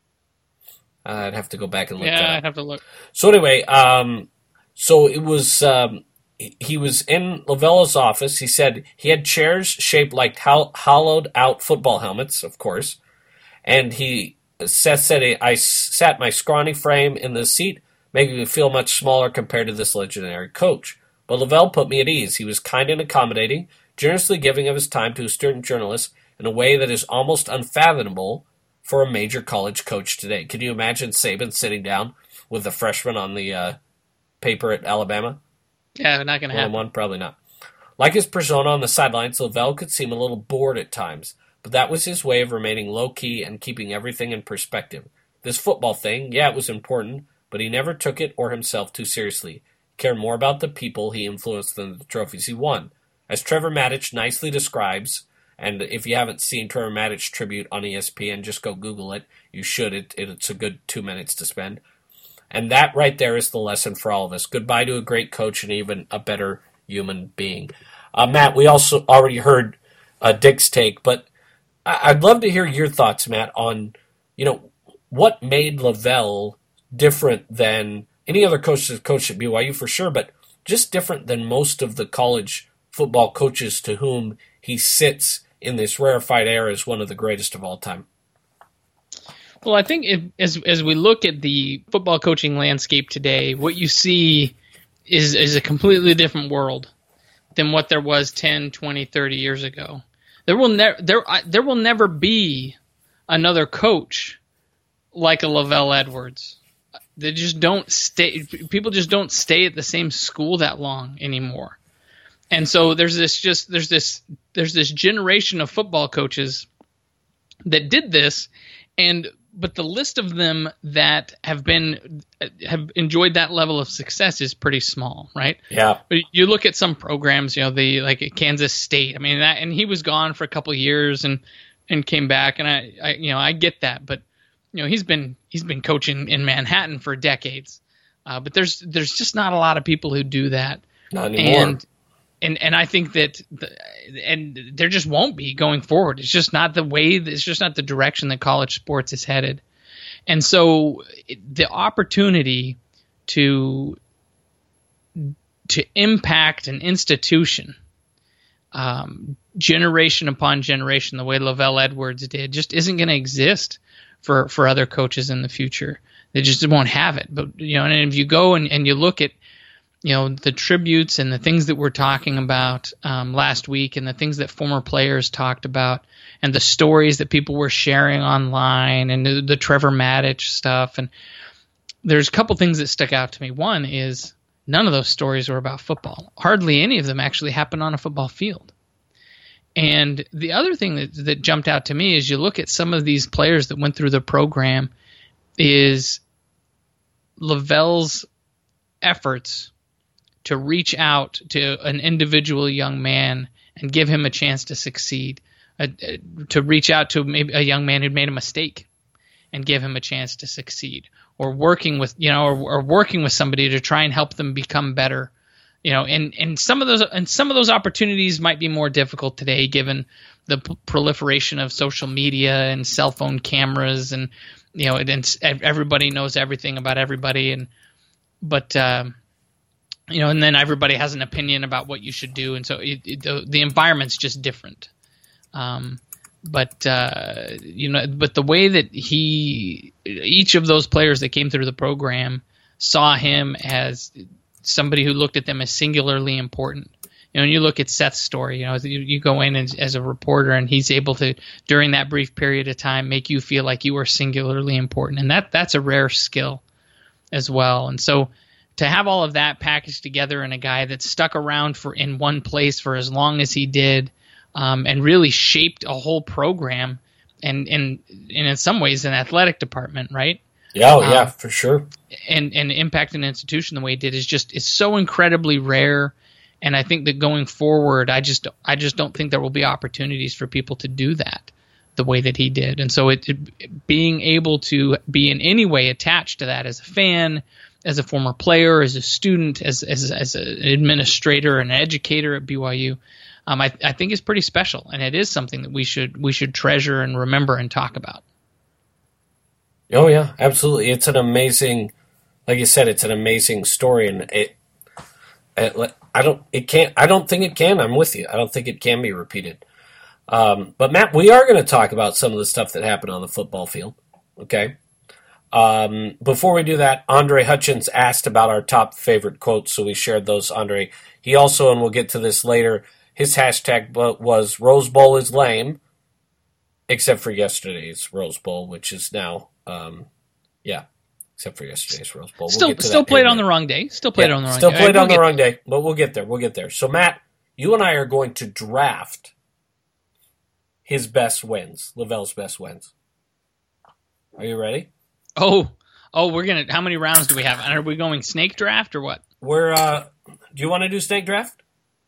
Speaker 2: Uh, I'd have to go back and look.
Speaker 3: Yeah,
Speaker 2: that up.
Speaker 3: I'd have to look.
Speaker 2: So anyway, um, so it was. Um, he was in Lavelle's office. He said he had chairs shaped like ho- hollowed-out football helmets, of course, and he Seth said, "I sat my scrawny frame in the seat, making me feel much smaller compared to this legendary coach. But Lavelle put me at ease. He was kind and accommodating, generously giving of his time to a student journalist in a way that is almost unfathomable for a major college coach today." Can you imagine Saban sitting down with the freshman on the uh, paper at Alabama?
Speaker 3: Yeah, not going to happen.
Speaker 2: One, probably not. Like his persona on the sidelines, Lavelle could seem a little bored at times, but that was his way of remaining low-key and keeping everything in perspective. This football thing, yeah, it was important, but he never took it or himself too seriously. He cared more about the people he influenced than the trophies he won. As Trevor Maddich nicely describes, and if you haven't seen Trevor Maddich tribute on E S P N, just go Google it. You should. It, it, it's a good two minutes to spend. And that right there is the lesson for all of us. Goodbye to a great coach and even a better human being. Uh, Matt, we also already heard uh, Dick's take, but I'd love to hear your thoughts, Matt, on, you know, what made Lavelle different than any other coach that's coached at B Y U for sure, but just different than most of the college football coaches to whom he sits in this rarefied era as one of the greatest of all time.
Speaker 3: Well, I think if, as as we look at the football coaching landscape today, what you see is is a completely different world than what there was ten, twenty, thirty years ago. There will never there there will never be another coach like a Lavelle Edwards. They just don't stay. People just don't stay at the same school that long anymore. And so there's this just there's this there's this generation of football coaches that did this, and but the list of them that have been have enjoyed that level of success is pretty small, right?
Speaker 2: Yeah.
Speaker 3: But you look at some programs, you know, the like at Kansas State. I mean, that, and he was gone for a couple of years and and came back, and I, I you know I get that, but you know he's been he's been coaching in Manhattan for decades. Uh, but there's there's just not a lot of people who do that.
Speaker 2: Not anymore.
Speaker 3: And and and I think that the, and there just won't be going forward. It's just not the way. It's just not the direction that college sports is headed. And so it, the opportunity to to impact an institution, um, generation upon generation, the way Lavelle Edwards did, just isn't going to exist for for other coaches in the future. They just won't have it. But you know, and if you go and, and you look at you know, the tributes and the things that we're talking about um, last week, and the things that former players talked about, and the stories that people were sharing online, and the, the Trevor Maddich stuff. And there's a couple things that stuck out to me. One is none of those stories were about football. Hardly any of them actually happened on a football field. And the other thing that, that jumped out to me is you look at some of these players that went through the program is LaVelle's efforts to reach out to an individual young man and give him a chance to succeed, uh, to reach out to maybe a young man who'd made a mistake and give him a chance to succeed, or working with, you know, or, or working with somebody to try and help them become better. You know, and, and some of those and some of those opportunities might be more difficult today, given the p- proliferation of social media and cell phone cameras, and you know, and, and everybody knows everything about everybody, and but um, you know, and then everybody has an opinion about what you should do, and so it, it, the, the environment's just different. Um, but uh, you know, but the way that he, each of those players that came through the program saw him as somebody who looked at them as singularly important. You know, and you look at Seth's story, you know, you, you go in as, as a reporter, and he's able to, during that brief period of time, make you feel like you are singularly important. And that that's a rare skill as well. And so to have all of that packaged together in a guy that stuck around for in one place for as long as he did, um, and really shaped a whole program, and, and, and in some ways an athletic department, right?
Speaker 2: Yeah, oh, yeah,
Speaker 3: um,
Speaker 2: for sure.
Speaker 3: And and impact an institution the way he did is just is so incredibly rare. And I think that going forward, I just I just don't think there will be opportunities for people to do that the way that he did. And so it, it being able to be in any way attached to that as a fan, as a former player, as a student, as as as an administrator, an educator at B Y U, um, I I think is pretty special, and it is something that we should we should treasure and remember and talk about.
Speaker 2: Oh yeah, absolutely. It's an amazing, like you said, it's an amazing story, and it, it, I don't, it can't, I don't think it can. I'm with you. I don't think it can be repeated. Um, but Matt, we are going to talk about some of the stuff that happened on the football field. Okay. Um, before we do that, Andre Hutchins asked about our top favorite quotes, so we shared those. Andre, he also, and we'll get to this later, his hashtag was Rose Bowl is lame, except for yesterday's Rose Bowl, which is now. Um, yeah, except for yesterday's Rose Bowl. We'll
Speaker 3: still still played on the wrong day. Still played
Speaker 2: yeah,
Speaker 3: on the wrong
Speaker 2: still
Speaker 3: day.
Speaker 2: Still played
Speaker 3: right,
Speaker 2: on
Speaker 3: we'll
Speaker 2: the wrong day, but we'll get there. We'll get there. So, Matt, you and I are going to draft his best wins, LaVelle's best wins. Are you ready?
Speaker 3: Oh, oh, we're going to – how many rounds do we have? And are we going snake draft or what?
Speaker 2: We're uh, – do you want to do snake draft?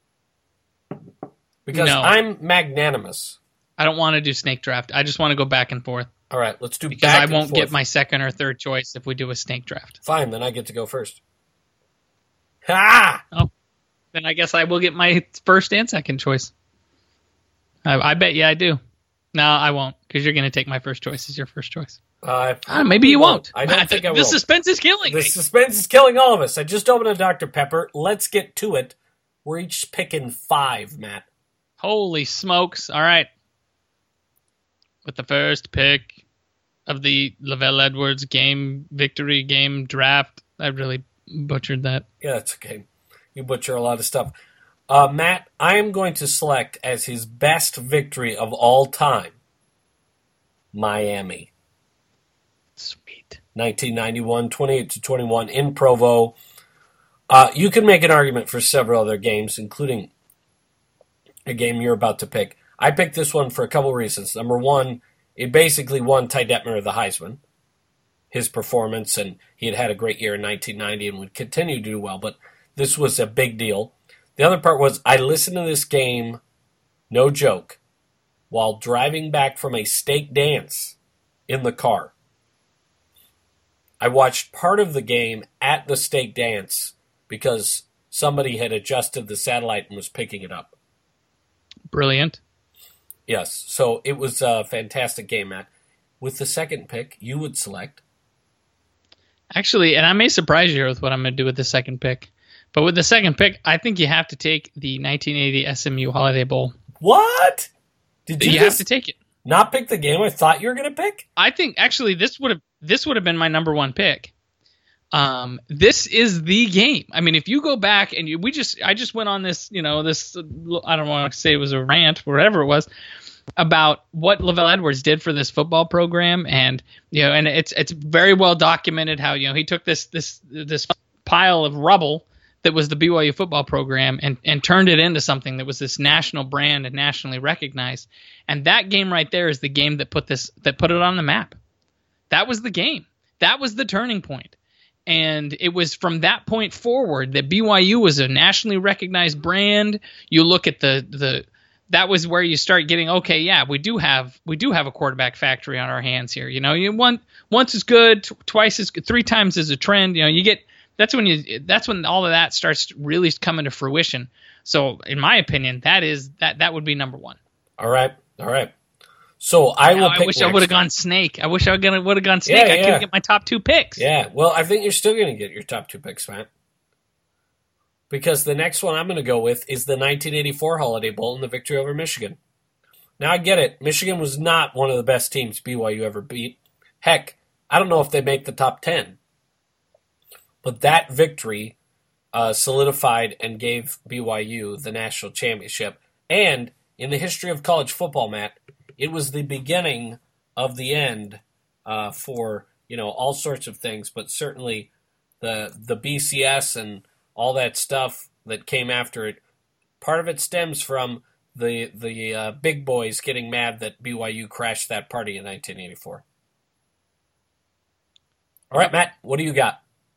Speaker 2: Because
Speaker 3: no.
Speaker 2: I'm magnanimous.
Speaker 3: I don't want to do snake draft. I just want to go back and forth.
Speaker 2: All right, let's do
Speaker 3: because
Speaker 2: back
Speaker 3: I
Speaker 2: and
Speaker 3: won't
Speaker 2: forth.
Speaker 3: get my second or third choice if we do a snake draft.
Speaker 2: Fine, then I get to go first. Ha!
Speaker 3: Oh, then I guess I will get my first and second choice. I, I bet you I do. No, I won't, because you're going to take my first choice as your first choice.
Speaker 2: Uh,
Speaker 3: uh, maybe you won't.
Speaker 2: I don't I think I will.
Speaker 3: The suspense is killing
Speaker 2: the
Speaker 3: me.
Speaker 2: The suspense is killing all of us. I just opened a Doctor Pepper. Let's get to it. We're each picking five, Matt.
Speaker 3: Holy smokes. All right. With the first pick of the LaVelle Edwards game victory game draft. I really butchered that.
Speaker 2: Yeah, that's okay. You butcher a lot of stuff. Uh, Matt, I am going to select as his best victory of all time, Miami.
Speaker 3: Sweet.
Speaker 2: nineteen ninety-one, twenty-eight to twenty-one in Provo. Uh, you can make an argument for several other games, including a game you're about to pick. I picked this one for a couple reasons. Number one, it basically won Ty Detmer the Heisman, his performance, and he had had a great year in nineteen ninety and would continue to do well, but this was a big deal. The other part was I listened to this game, no joke, while driving back from a steak dance in the car. I watched part of the game at the steak dance because somebody had adjusted the satellite and was picking it up.
Speaker 3: Brilliant.
Speaker 2: Yes, so it was a fantastic game, Matt. With the second pick, you would select.
Speaker 3: Actually, and I may surprise you with what I'm going to do with the second pick, but with the second pick, I think you have to take the nineteen eighty S M U Holiday Bowl.
Speaker 2: What? Did you,
Speaker 3: you have to take it?
Speaker 2: Not pick the game I thought you were going to pick?
Speaker 3: I think actually this would have this would have been my number one pick. Um, this is the game. I mean, if you go back and you, we just, I just went on this, you know, this, I don't want to say it was a rant, whatever it was, about what Lavelle Edwards did for this football program. And, you know, and it's, it's very well documented how, you know, he took this, this, this pile of rubble that was the B Y U football program and, and turned it into something that was this national brand and nationally recognized. And that game right there is the game that put this, that put it on the map. That was the game. That was the turning point. And it was from that point forward that B Y U was a nationally recognized brand. You look at the the that was where you start getting, okay, yeah, we do have we do have a quarterback factory on our hands here. You know, you one once is good, t- twice is good, three times is a trend. You know, you get that's when you that's when all of that starts really coming to fruition. So, in my opinion, that is that that would be number one.
Speaker 2: All right, all right. So I will.
Speaker 3: Now,
Speaker 2: pick
Speaker 3: I wish
Speaker 2: next.
Speaker 3: I would have gone snake. I wish I would have gone snake.
Speaker 2: Yeah,
Speaker 3: I
Speaker 2: yeah.
Speaker 3: couldn't get my top two picks.
Speaker 2: Yeah, well, I think you're still going to get your top two picks, Matt. Because the next one I'm going to go with is the nineteen eighty-four Holiday Bowl and the victory over Michigan. Now, I get it. Michigan was not one of the best teams B Y U ever beat. Heck, I don't know if they make the top ten. But that victory uh, solidified and gave B Y U the national championship. And in the history of college football, Matt, it was the beginning of the end uh, for, you know, all sorts of things, but certainly the the B C S and all that stuff that came after it. Part of it stems from the the uh, big boys getting mad that B Y U crashed that party in nineteen eighty-four. All right, Matt, what do you got?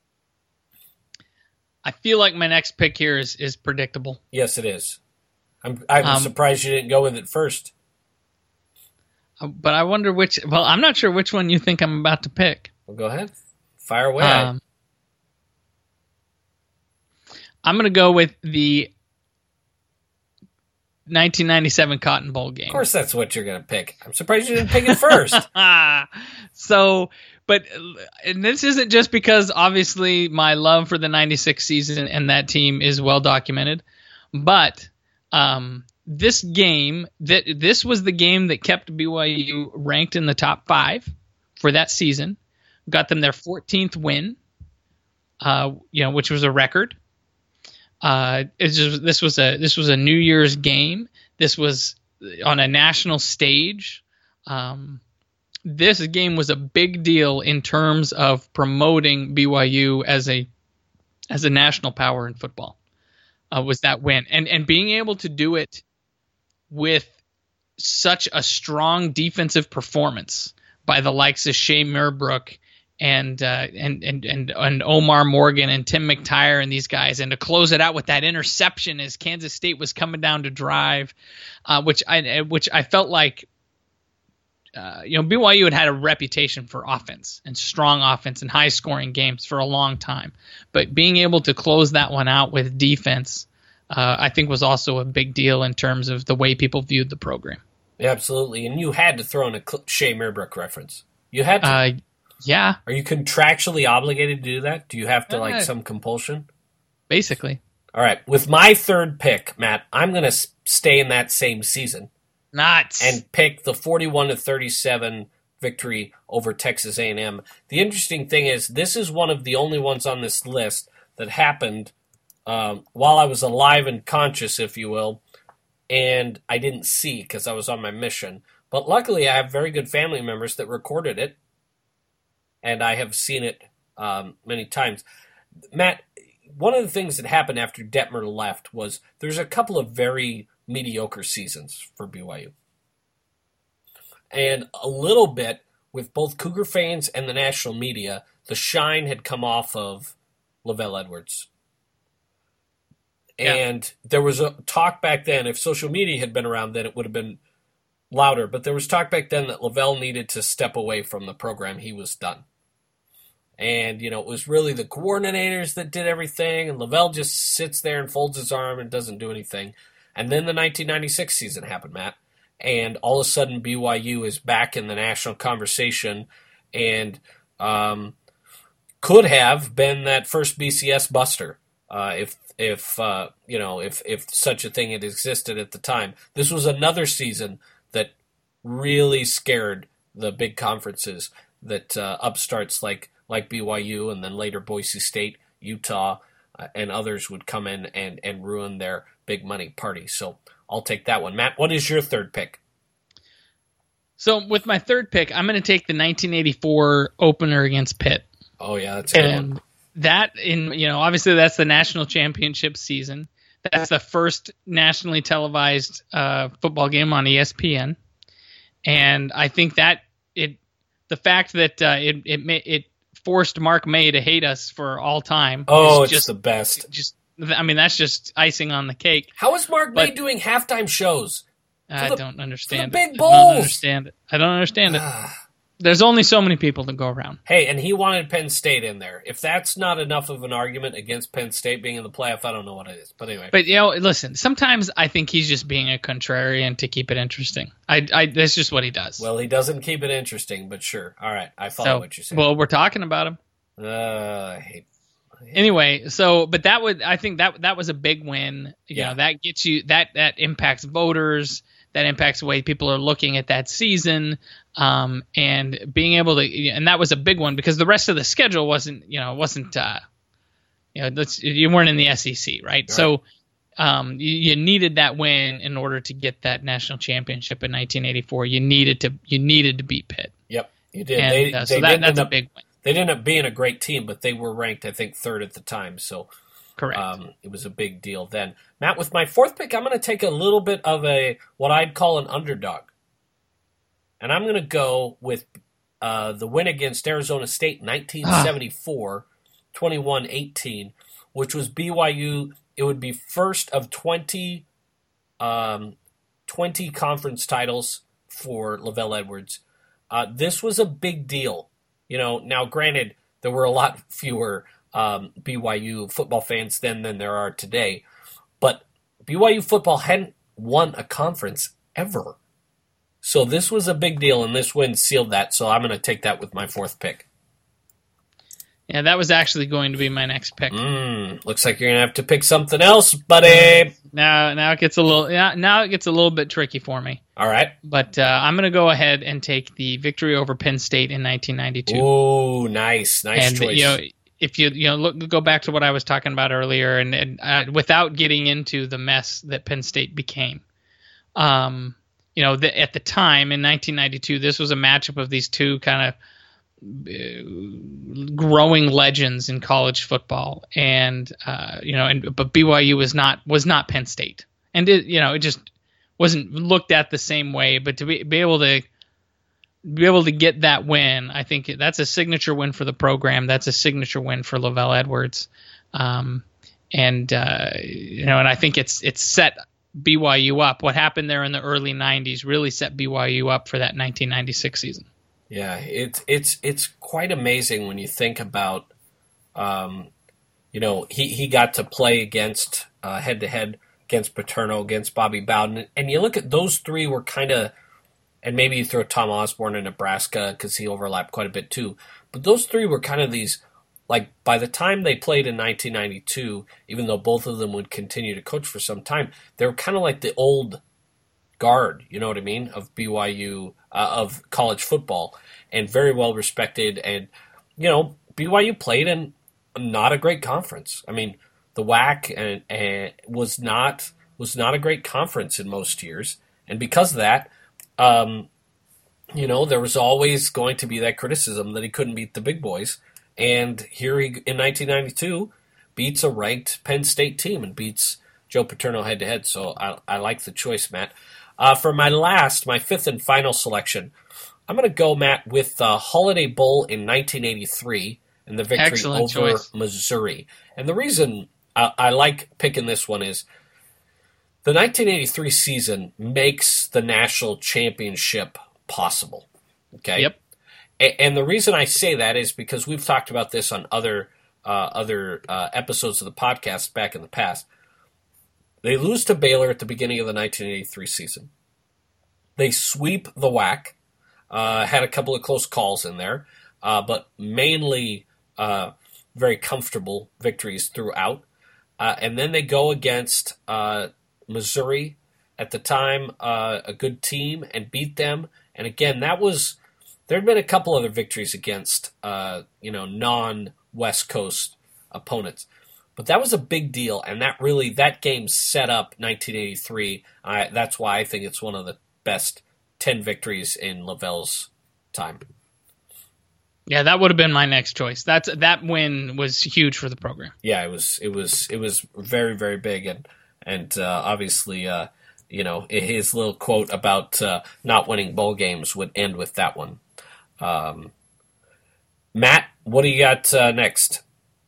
Speaker 3: I feel like my next pick here is is predictable.
Speaker 2: Yes, it is. I'm I'm
Speaker 3: Um,
Speaker 2: surprised you didn't go with it first.
Speaker 3: But I wonder which. Well, I'm not sure which one you think I'm about to pick.
Speaker 2: Well, go ahead. Fire away.
Speaker 3: Um, I'm going to go with the nineteen ninety-seven Cotton Bowl game.
Speaker 2: Of course, that's what you're going to pick. I'm surprised you didn't pick it first.
Speaker 3: So, but and this isn't just because obviously my love for the ninety-six season and that team is well documented, but um, this game that this was the game that kept B Y U ranked in the top five for that season, got them their fourteenth win, uh, you know, which was a record. Uh, it's just, this was a this was a New Year's game. This was on a national stage. Um, this game was a big deal in terms of promoting B Y U as a as a national power in football. Uh, was that win and and being able to do it with such a strong defensive performance by the likes of Shea Murbrook and, uh, and and and and Omar Morgan and Tim McTire and these guys, and to close it out with that interception as Kansas State was coming down to drive, uh, which I which I felt like, uh, you know, B Y U had had a reputation for offense and strong offense and high scoring games for a long time, but being able to close that one out with defense, uh, I think was also a big deal in terms of the way people viewed the program.
Speaker 2: Yeah, absolutely. And you had to throw in a Shea Murbrook reference. You had to.
Speaker 3: Uh, yeah.
Speaker 2: Are you contractually obligated to do that? Do you have to, like,
Speaker 3: Uh,
Speaker 2: some compulsion?
Speaker 3: Basically.
Speaker 2: All right. With my third pick, Matt, I'm going to stay in that same season
Speaker 3: Nuts.
Speaker 2: and pick the forty-one to thirty-seven victory over Texas A and M. The interesting thing is this is one of the only ones on this list that happened um, while I was alive and conscious, if you will, and I didn't see because I was on my mission. But luckily, I have very good family members that recorded it, and I have seen it um, many times. Matt, one of the things that happened after Detmer left was there's a couple of very mediocre seasons for B Y U. And a little bit with both Cougar fans and the national media, the shine had come off of Lavelle Edwards.
Speaker 3: Yeah.
Speaker 2: And there was a talk back then, if social media had been around, then it would have been louder. But there was talk back then that Lavelle needed to step away from the program. He was done. And, you know, it was really the coordinators that did everything, and Lavelle just sits there and folds his arm and doesn't do anything. And then the nineteen ninety-six season happened, Matt. And all of a sudden, B Y U is back in the national conversation and um, could have been that first B C S buster uh, if, if uh, you know, if, if such a thing had existed at the time. This was another season that really scared the big conferences that uh, upstarts like like B Y U, and then later Boise State, Utah, uh, and others would come in and, and ruin their big money party. So I'll take that one. Matt, what is your third pick?
Speaker 3: So with my third pick, I'm going to take the nineteen eighty-four opener against Pitt.
Speaker 2: Oh yeah, that's a good
Speaker 3: and
Speaker 2: one.
Speaker 3: That in you know obviously that's the national championship season. That's the first nationally televised uh, football game on E S P N, and I think that it the fact that uh, it it it forced Mark May to hate us for all time.
Speaker 2: Oh, it's
Speaker 3: just
Speaker 2: the best.
Speaker 3: Just I mean that's just icing on the cake.
Speaker 2: How is Mark
Speaker 3: But-
Speaker 2: May doing halftime shows?
Speaker 3: I
Speaker 2: the-
Speaker 3: don't understand
Speaker 2: for the
Speaker 3: it.
Speaker 2: big
Speaker 3: I don't
Speaker 2: bowls.
Speaker 3: understand it. I don't understand it. There's only so many people to go around.
Speaker 2: Hey, and he wanted Penn State in there. If that's not enough of an argument against Penn State being in the playoff, I don't know what it is. But anyway.
Speaker 3: But you know, listen. Sometimes I think he's just being a contrarian to keep it interesting. I, I that's just what he does.
Speaker 2: Well, he doesn't keep it interesting, but sure. All right, I follow
Speaker 3: so,
Speaker 2: what you're saying.
Speaker 3: well, we're talking about him
Speaker 2: uh, I hate. I hate
Speaker 3: anyway. So, but that would I think that that was a big win. You
Speaker 2: Yeah.
Speaker 3: know, that gets you that that impacts voters. That impacts the way people are looking at that season, um, and being able to, and that was a big one because the rest of the schedule wasn't, you know, wasn't, uh, you know, that's, you weren't in the S E C, right?
Speaker 2: Right.
Speaker 3: So, um, you, you needed that win in order to get that national championship in nineteen eighty-four. You needed to, you needed to beat Pitt.
Speaker 2: Yep, you did.
Speaker 3: And,
Speaker 2: they,
Speaker 3: uh,
Speaker 2: they
Speaker 3: so that,
Speaker 2: didn't
Speaker 3: that's
Speaker 2: end
Speaker 3: a
Speaker 2: up,
Speaker 3: big win.
Speaker 2: They didn't end up being a great team, but they were ranked, I think, third at the time. So
Speaker 3: Correct.
Speaker 2: Um, it was a big deal then. Matt, with my fourth pick, I'm going to take a little bit of a what I'd call an underdog, and I'm going to go with uh, the win against Arizona State, nineteen seventy-four, twenty-one eighteen, which was B Y U. It would be first of twenty, um, twenty conference titles for Lavelle Edwards. Uh, this was a big deal. You know, now granted, there were a lot fewer Um, B Y U football fans then than there are today. But B Y U football hadn't won a conference ever. So this was a big deal, and this win sealed that. So I'm going to take that with my fourth pick.
Speaker 3: Yeah, that was actually going to be my next pick.
Speaker 2: Mm, looks like you're going to have to pick something else, buddy.
Speaker 3: Now, now it gets a little, yeah, now it gets a little bit tricky for me.
Speaker 2: All right.
Speaker 3: But uh, I'm going to go ahead and take the victory over Penn State in nineteen ninety-two.
Speaker 2: Ooh, nice, nice
Speaker 3: and
Speaker 2: choice.
Speaker 3: you know, if you you know look go back to what I was talking about earlier, and, and uh, without getting into the mess that Penn State became, um, you know, the, at the time in nineteen ninety-two, this was a matchup of these two kind of uh, growing legends in college football, and uh, you know, and but B Y U was not was not Penn State, and it, you know, it just wasn't looked at the same way. But to be, be able to be able to get that win, I think that's a signature win for the program. That's a signature win for Lavelle Edwards. Um, and, uh, you know, and I think it's, it's set B Y U up. What happened there in the early nineties really set B Y U up for that nineteen ninety-six season.
Speaker 2: Yeah, it's it's it's quite amazing when you think about, um, you know, he, he got to play against uh, head-to-head against Paterno, against Bobby Bowden. And you look at those three were kind of, and maybe you throw Tom Osborne in Nebraska because he overlapped quite a bit too. But those three were kind of these, like by the time they played in nineteen ninety-two, even though both of them would continue to coach for some time, they were kind of like the old guard, you know what I mean, of B Y U, uh, of college football, and very well respected. And, you know, B Y U played in not a great conference. I mean, the W A C and, and was not was not a great conference in most years. And because of that, Um, you know, there was always going to be that criticism that he couldn't beat the big boys. And here he, in nineteen ninety-two, beats a ranked Penn State team and beats Joe Paterno head-to-head. So I, I like the choice, Matt. Uh, for my last, my fifth and final selection, I'm going to go, Matt, with the Holiday Bowl in nineteen eighty-three and the victory
Speaker 3: Excellent
Speaker 2: over
Speaker 3: choice.
Speaker 2: Missouri. And the reason I, I like picking this one is the nineteen eighty-three season makes the national championship possible. Okay.
Speaker 3: Yep.
Speaker 2: A- and the reason I say that is because we've talked about this on other uh, other uh, episodes of the podcast back in the past. They lose to Baylor at the beginning of the nineteen eighty-three season. They sweep the W A C. Uh, had a couple of close calls in there, uh, but mainly uh, very comfortable victories throughout. Uh, and then they go against uh, Missouri, at the time uh, a good team, and beat them. And again, that was there had been a couple other victories against, uh, you know, non-West Coast opponents. But that was a big deal, and that really, that game set up nineteen eighty-three. I, that's why I think it's one of the best ten victories in Lavelle's time.
Speaker 3: Yeah, that would have been my next choice. That's that win was huge for the program.
Speaker 2: Yeah, it was it was it was very, very big, and and uh, obviously, uh, you know, his little quote about uh, not winning bowl games would end with that one. Um, Matt, what do you got uh, next?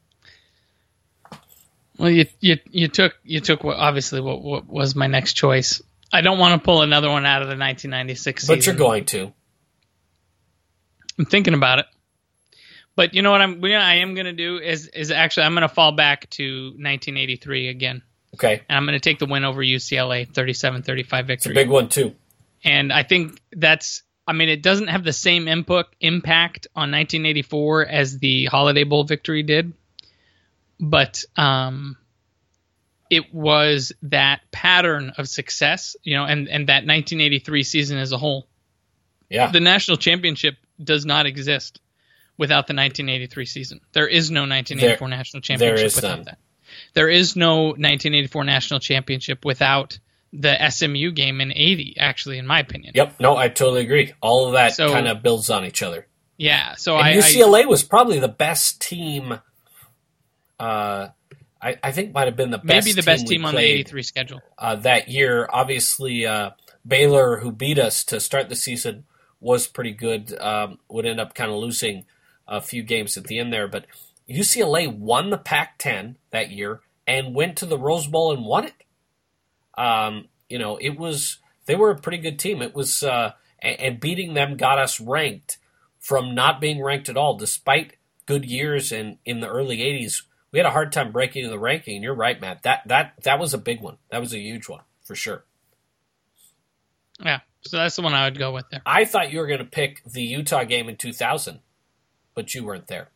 Speaker 3: Well, you you you took you took what obviously what, what was my next choice. I don't want to pull another one out of the nineteen ninety-six season.
Speaker 2: But you're going to.
Speaker 3: I'm thinking about it. But you know what I'm you know, I am going to do is is actually I'm going to fall back to nineteen eighty-three again.
Speaker 2: Okay.
Speaker 3: And I'm going to take the win over U C L A, thirty-seven thirty-five victory.
Speaker 2: It's a big one too.
Speaker 3: And I think that's I mean it doesn't have the same input impact on nineteen eighty-four as the Holiday Bowl victory did. But um, it was that pattern of success, you know, and, and that nineteen eighty-three season as a whole.
Speaker 2: Yeah.
Speaker 3: The national championship does not exist without the nineteen eighty-three season. There is no nineteen eighty-four
Speaker 2: there,
Speaker 3: national championship without
Speaker 2: none.
Speaker 3: that. There is no nineteen eighty-four national championship without the S M U game in eighty, actually, in my opinion.
Speaker 2: Yep. No, I totally agree. All of that
Speaker 3: So-
Speaker 2: kind of builds on each other.
Speaker 3: Yeah. So
Speaker 2: And
Speaker 3: I,
Speaker 2: U C L A
Speaker 3: I
Speaker 2: was probably the best team. Uh, I, I think might have been the best
Speaker 3: maybe the best
Speaker 2: team,
Speaker 3: team
Speaker 2: we
Speaker 3: on the
Speaker 2: played,
Speaker 3: eighty-three schedule.
Speaker 2: uh, that year. Obviously, uh, Baylor, who beat us to start the season, was pretty good. Um, would end up kind of losing a few games at the end there, but U C L A won the Pac ten that year and went to the Rose Bowl and won it. Um, you know, it was they were a pretty good team. It was uh, and, and beating them got us ranked from not being ranked at all, despite good years in, in the early eighties. We had a hard time breaking in the ranking, and you're right, Matt. That that that was a big one. That was a huge one, for sure.
Speaker 3: Yeah. So that's the one I would go with there.
Speaker 2: I thought you were going to pick the Utah game in two thousand, but you weren't there.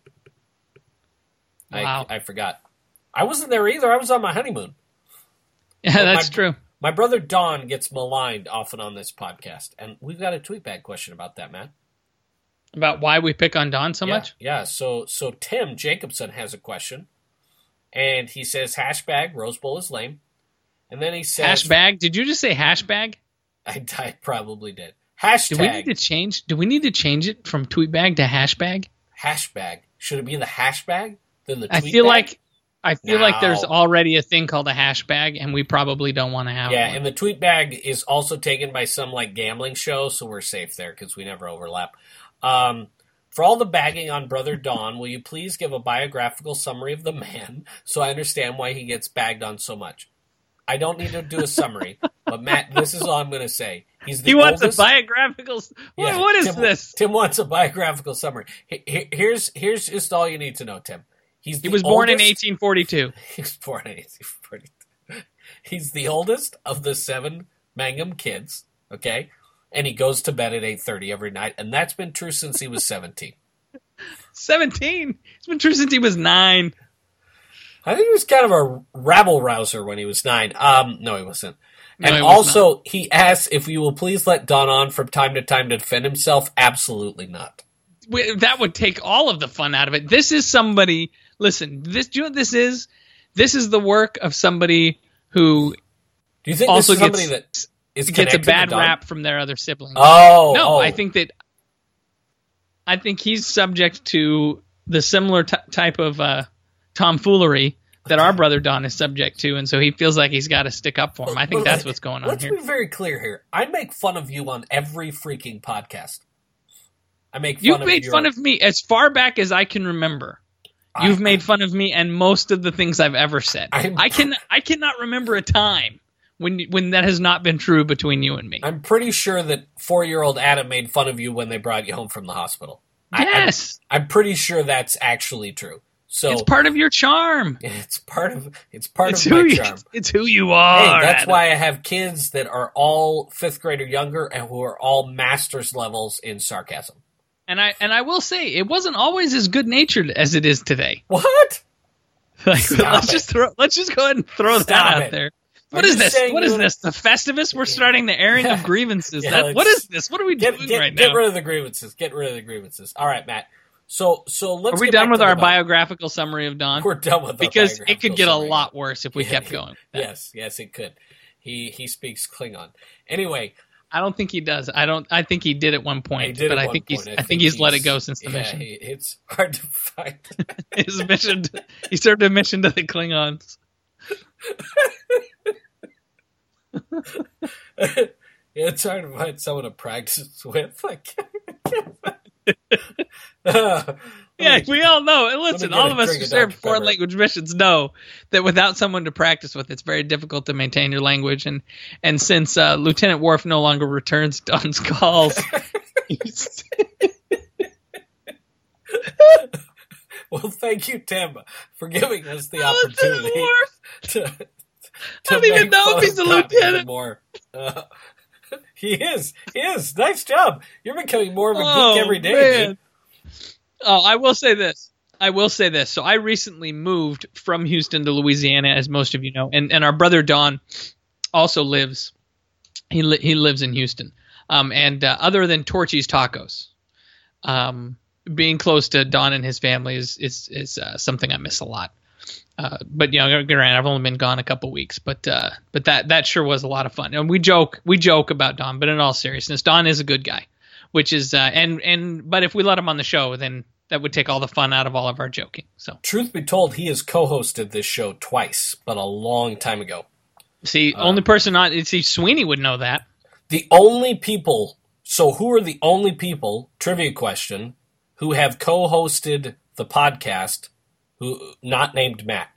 Speaker 3: Wow.
Speaker 2: I, I forgot. I wasn't there either. I was on my honeymoon.
Speaker 3: Yeah,
Speaker 2: But
Speaker 3: that's
Speaker 2: my,
Speaker 3: true.
Speaker 2: My brother Don gets maligned often on this podcast, and we've got a tweet bag question about that, Matt.
Speaker 3: About why we pick on Don so
Speaker 2: yeah,
Speaker 3: much?
Speaker 2: Yeah, so so Tim Jacobson has a question, and he says, hashtag Rose Bowl is lame. And then he says...
Speaker 3: Hashbag? Did you just say hashbag?
Speaker 2: I, I probably did. Hashtag...
Speaker 3: Do we need to change? Do we need to change it from tweetbag to hashbag?
Speaker 2: Hashbag. Should it be the hashbag? Then the tweet
Speaker 3: I feel
Speaker 2: bag?
Speaker 3: like I feel
Speaker 2: No.
Speaker 3: like there's already a thing called a hashbag, and we probably don't want to have
Speaker 2: Yeah,
Speaker 3: one.
Speaker 2: and the tweet bag is also taken by some like gambling show, so we're safe there because we never overlap. Um, for all the bagging on Brother Don, will you please give a biographical summary of the man so I understand why he gets bagged on so much? I don't need to do a summary, but Matt, this is all I'm going to say. He's the
Speaker 3: he wants
Speaker 2: oldest,
Speaker 3: a biographical. What,
Speaker 2: Yeah,
Speaker 3: what is
Speaker 2: Tim,
Speaker 3: this?
Speaker 2: Tim wants a biographical summary. He- he- Here's here's just all you need to know, Tim. He's
Speaker 3: He
Speaker 2: the
Speaker 3: was born in
Speaker 2: oldest-
Speaker 3: eighteen forty-two.
Speaker 2: He was born in eighteen forty-two. He's the oldest of the seven Mangum kids, okay? And he goes to bed at eight thirty every night, and that's been true since he was seventeen.
Speaker 3: seventeen. It's been true since he was nine.
Speaker 2: I think he was kind of a rabble-rouser when he was nine. Um, no, he wasn't.
Speaker 3: No,
Speaker 2: And
Speaker 3: he was
Speaker 2: also, he asks if you will please let Don on from time to time to defend himself. Absolutely not.
Speaker 3: We- That would take all of the fun out of it. This is somebody. Listen, this. Do you know what this is? This is the work of somebody who
Speaker 2: Do you think
Speaker 3: also
Speaker 2: this is somebody
Speaker 3: gets
Speaker 2: that is
Speaker 3: gets a
Speaker 2: connected
Speaker 3: bad
Speaker 2: to Don?
Speaker 3: rap from their other siblings.
Speaker 2: Oh,
Speaker 3: no,
Speaker 2: oh.
Speaker 3: I think that I think he's subject to the similar t- type of uh, tomfoolery that our brother Don is subject to, and so he feels like he's got to stick up for him. I think
Speaker 2: Well,
Speaker 3: that's what's going on
Speaker 2: Let's
Speaker 3: here.
Speaker 2: be very clear here. I make fun of you on every freaking podcast. I make fun
Speaker 3: You've
Speaker 2: of
Speaker 3: made
Speaker 2: your,
Speaker 3: fun of me as far back as I can remember. You've
Speaker 2: I-
Speaker 3: made fun of me and most of the things I've ever said.
Speaker 2: I'm-
Speaker 3: I can I cannot remember a time when when that has not been true between you and me.
Speaker 2: I'm pretty sure that four-year-old Adam made fun of you when they brought you home from the hospital. I-
Speaker 3: Yes,
Speaker 2: I'm, I'm pretty sure that's actually true. So
Speaker 3: it's part of your charm.
Speaker 2: it's part of it's part
Speaker 3: It's
Speaker 2: of
Speaker 3: who
Speaker 2: my
Speaker 3: you.
Speaker 2: charm.
Speaker 3: It's who you
Speaker 2: Hey,
Speaker 3: are.
Speaker 2: that's
Speaker 3: Adam.
Speaker 2: why I have kids that are all fifth grade or younger and who are all master's levels in sarcasm.
Speaker 3: And I and I will say it wasn't always as good natured as it is today.
Speaker 2: What?
Speaker 3: Like,
Speaker 2: Stop
Speaker 3: let's
Speaker 2: it.
Speaker 3: just throw let's just go ahead and throw
Speaker 2: Stop
Speaker 3: that out
Speaker 2: it.
Speaker 3: there. What
Speaker 2: Are
Speaker 3: is
Speaker 2: you
Speaker 3: this?
Speaker 2: saying
Speaker 3: What
Speaker 2: you
Speaker 3: is
Speaker 2: wanna-
Speaker 3: this? The Festivus? We're starting the airing of grievances.
Speaker 2: Yeah,
Speaker 3: that,
Speaker 2: let's-
Speaker 3: what is this? What are we
Speaker 2: Get
Speaker 3: doing
Speaker 2: get,
Speaker 3: right
Speaker 2: get
Speaker 3: now?
Speaker 2: rid of the grievances. Get rid of the grievances. All right, Matt. So so let's.
Speaker 3: Are we
Speaker 2: get
Speaker 3: done
Speaker 2: back
Speaker 3: with
Speaker 2: to
Speaker 3: our
Speaker 2: the-
Speaker 3: biographical summary of Don?
Speaker 2: We're done with our
Speaker 3: because it
Speaker 2: biographical
Speaker 3: could get a
Speaker 2: summary.
Speaker 3: lot worse if we
Speaker 2: Yeah,
Speaker 3: kept
Speaker 2: he-
Speaker 3: going. with that.
Speaker 2: Yes, yes, it could. He he speaks Klingon. Anyway,
Speaker 3: I don't think he does. I don't. I think he did at one point,
Speaker 2: he did
Speaker 3: but
Speaker 2: at
Speaker 3: I
Speaker 2: one
Speaker 3: think he's.
Speaker 2: point.
Speaker 3: I, think he's, let it go since the
Speaker 2: yeah,
Speaker 3: mission.
Speaker 2: he- it's hard to find.
Speaker 3: His mission. He served a mission to the Klingons.
Speaker 2: Yeah, it's hard to find someone to practice with. I can't, I can't. Uh,
Speaker 3: Yeah,
Speaker 2: let me-
Speaker 3: we all know. And
Speaker 2: me
Speaker 3: listen,
Speaker 2: get
Speaker 3: all
Speaker 2: a
Speaker 3: of us
Speaker 2: drink
Speaker 3: who
Speaker 2: of
Speaker 3: serve
Speaker 2: Doctor
Speaker 3: foreign
Speaker 2: Pepper.
Speaker 3: language missions know that without someone to practice with, it's very difficult to maintain your language. And and since uh, Lieutenant Worf no longer returns Don's calls, he's-
Speaker 2: Well, thank you, Tim, for giving us the
Speaker 3: Lieutenant
Speaker 2: opportunity
Speaker 3: Worf.
Speaker 2: to, to
Speaker 3: I don't even
Speaker 2: make
Speaker 3: know if
Speaker 2: fun
Speaker 3: he's
Speaker 2: of
Speaker 3: a
Speaker 2: Don
Speaker 3: lieutenant.
Speaker 2: even More. Uh, he is. He is. Nice job. You're becoming more of a
Speaker 3: Oh,
Speaker 2: geek every day,
Speaker 3: man.
Speaker 2: dude.
Speaker 3: Oh, I will say this. I will say this. So I recently moved from Houston to Louisiana, as most of you know, and and our brother Don also lives. He li- he lives in Houston. Um, and uh, other than Torchy's Tacos, um, being close to Don and his family is is is uh, something I miss a lot. Uh, but you know, granted, I've only been gone a couple weeks, but uh, but that that sure was a lot of fun. And we joke we joke about Don, but in all seriousness, Don is a good guy. Which is uh, and and but if we let him on the show, then that would take all the fun out of all of our joking. So
Speaker 2: Truth be told, he has co-hosted this show twice, but a long time ago.
Speaker 3: see,
Speaker 2: Uh,
Speaker 3: only person not see Sweeney would know that.
Speaker 2: The only people, so who are the only people, trivia question, who have co-hosted the podcast, who not named Matt?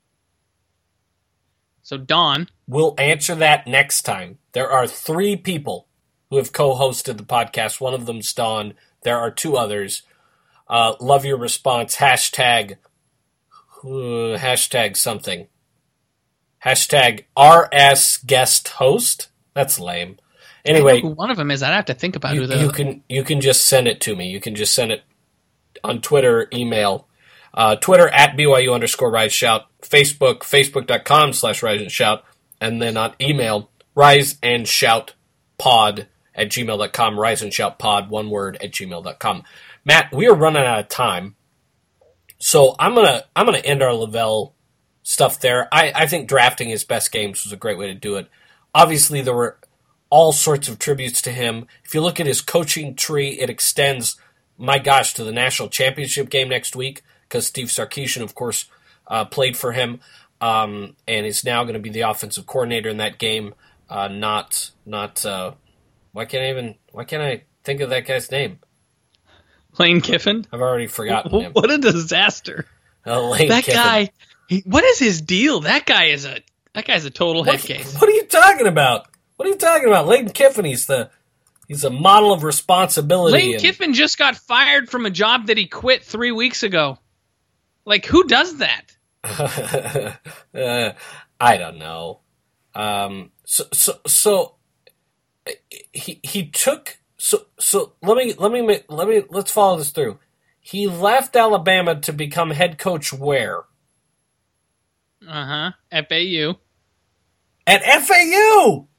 Speaker 3: So Don,
Speaker 2: We'll answer that next time. There are three people who have co-hosted the podcast. One of them's Don. There are two others. Uh, love your response. Hashtag, uh, hashtag something. Hashtag R S guest host. That's lame.
Speaker 3: I don't
Speaker 2: Anyway,
Speaker 3: know who one of them is. I'd have to think about
Speaker 2: you,
Speaker 3: who the
Speaker 2: you can you can just send it to me. You can just send it on Twitter, email. Uh, Twitter at B Y U underscore Rise Shout. Facebook, facebook.com slash Rise and Shout. And then on email, Rise and Shout pod at gmail dot com. Rise and Shout pod, one word, at gmail dot com. Matt, we are running out of time. So I'm gonna I'm gonna end our Lavelle stuff there. I, I think drafting his best games was a great way to do it. Obviously, there were all sorts of tributes to him. If you look at his coaching tree, it extends, my gosh, to the national championship game next week, because Steve Sarkisian, of course, uh, played for him, um, and is now going to be the offensive coordinator in that game. Uh, not, not. Uh, why can't I even? Why can't I think of that guy's name?
Speaker 3: Lane Kiffin.
Speaker 2: I've already forgotten him.
Speaker 3: What a disaster!
Speaker 2: Uh, Lane
Speaker 3: That
Speaker 2: Kiffin.
Speaker 3: guy. He, what is his deal? That guy is a that guy's a total head
Speaker 2: What,
Speaker 3: case.
Speaker 2: what are you talking about? What are you talking about? Lane Kiffin, he's the he's a model of responsibility.
Speaker 3: Lane
Speaker 2: and-
Speaker 3: Kiffin just got fired from a job that he quit three weeks ago. Like, who does that?
Speaker 2: uh, I don't know. Um, so so so he he took so so let me let me ma- let me let's follow this through. He left Alabama to become head coach where?
Speaker 3: Uh huh. F A U.
Speaker 2: At F A U.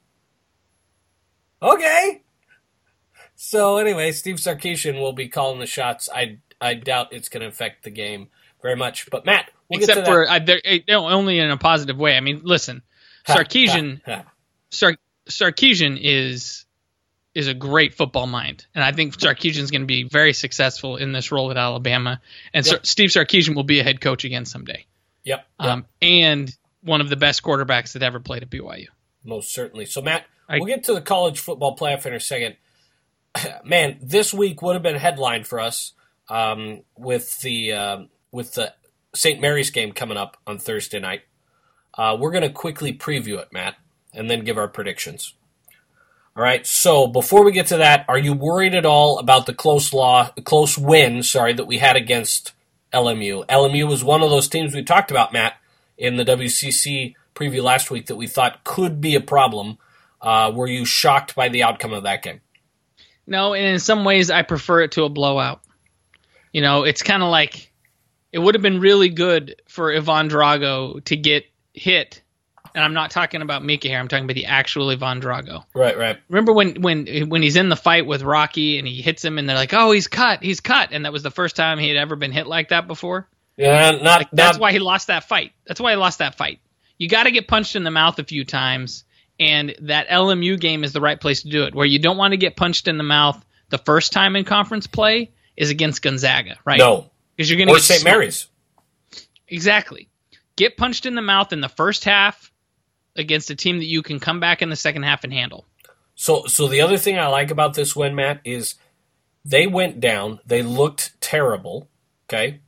Speaker 2: Okay. So anyway, Steve Sarkisian will be calling the shots. I I doubt it's going to affect the game very much. But Matt, we'll get
Speaker 3: Except
Speaker 2: to
Speaker 3: for
Speaker 2: that.
Speaker 3: uh, they're- eh, no, only in a positive way. I mean, listen, Sarkisian,
Speaker 2: Ha, ha.
Speaker 3: Sar- Sarkisian is is a great football mind, and I think Sarkisian is going to be very successful in this role at Alabama. And
Speaker 2: Yep.
Speaker 3: Sar- Steve Sarkisian will be a head coach again someday,
Speaker 2: Yep. yep.
Speaker 3: um, and one of the best quarterbacks that ever played at B Y U.
Speaker 2: Most certainly. So, Matt,
Speaker 3: I-
Speaker 2: we'll get to the college football playoff in a second. Man, this week would have been a headline for us um, with the uh, with the Saint Mary's game coming up on Thursday night. Uh, we're going to quickly preview it, Matt, and then give our predictions. All right. So, before we get to that, are you worried at all about the close law, close win? Sorry, that we had against L M U. L M U was one of those teams we talked about, Matt, in the W C C preview last week that we thought could be a problem. Uh, were you shocked by the outcome of that game?
Speaker 3: No, and in some ways, I prefer it to a blowout. You know, it's kind of like it would have been really good for Ivan Drago to get hit and I'm not talking about Mika here. I'm talking about the actual Ivan Drago.
Speaker 2: Right, right.
Speaker 3: Remember when when when he's in the fight with Rocky and he hits him and they're like, "Oh, he's cut, he's cut," and that was the first time he had ever been hit like that before.
Speaker 2: Yeah, not,
Speaker 3: like, that's
Speaker 2: not...
Speaker 3: why he lost that fight. That's why he lost that fight. You got to get punched in the mouth a few times, and that L M U game is the right place to do it. Where you don't want to get punched in the mouth the first time in conference play is against Gonzaga, right?
Speaker 2: No,
Speaker 3: because you're going to get
Speaker 2: Saint Mary's.
Speaker 3: Exactly. Get punched in the mouth in the first half against a team that you can come back in the second half and handle.
Speaker 2: So so the other thing I like about this win, Matt, is they went down. They looked terrible, okay?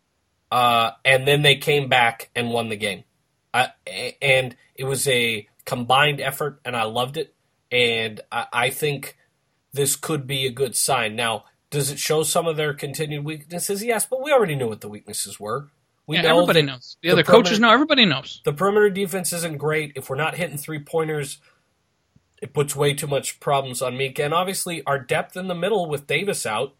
Speaker 2: Uh, and then they came back and won the game. Uh, and it was a combined effort, and I loved it. And I, I think this could be a good sign. Now, does it show some of their continued weaknesses? Yes, but we already knew what the weaknesses were. We
Speaker 3: yeah,
Speaker 2: know
Speaker 3: everybody
Speaker 2: the,
Speaker 3: knows. The, the other coaches know. Everybody knows.
Speaker 2: The perimeter defense isn't great. If we're not hitting three-pointers, it puts way too much problems on Mika. And obviously, our depth in the middle with Davis out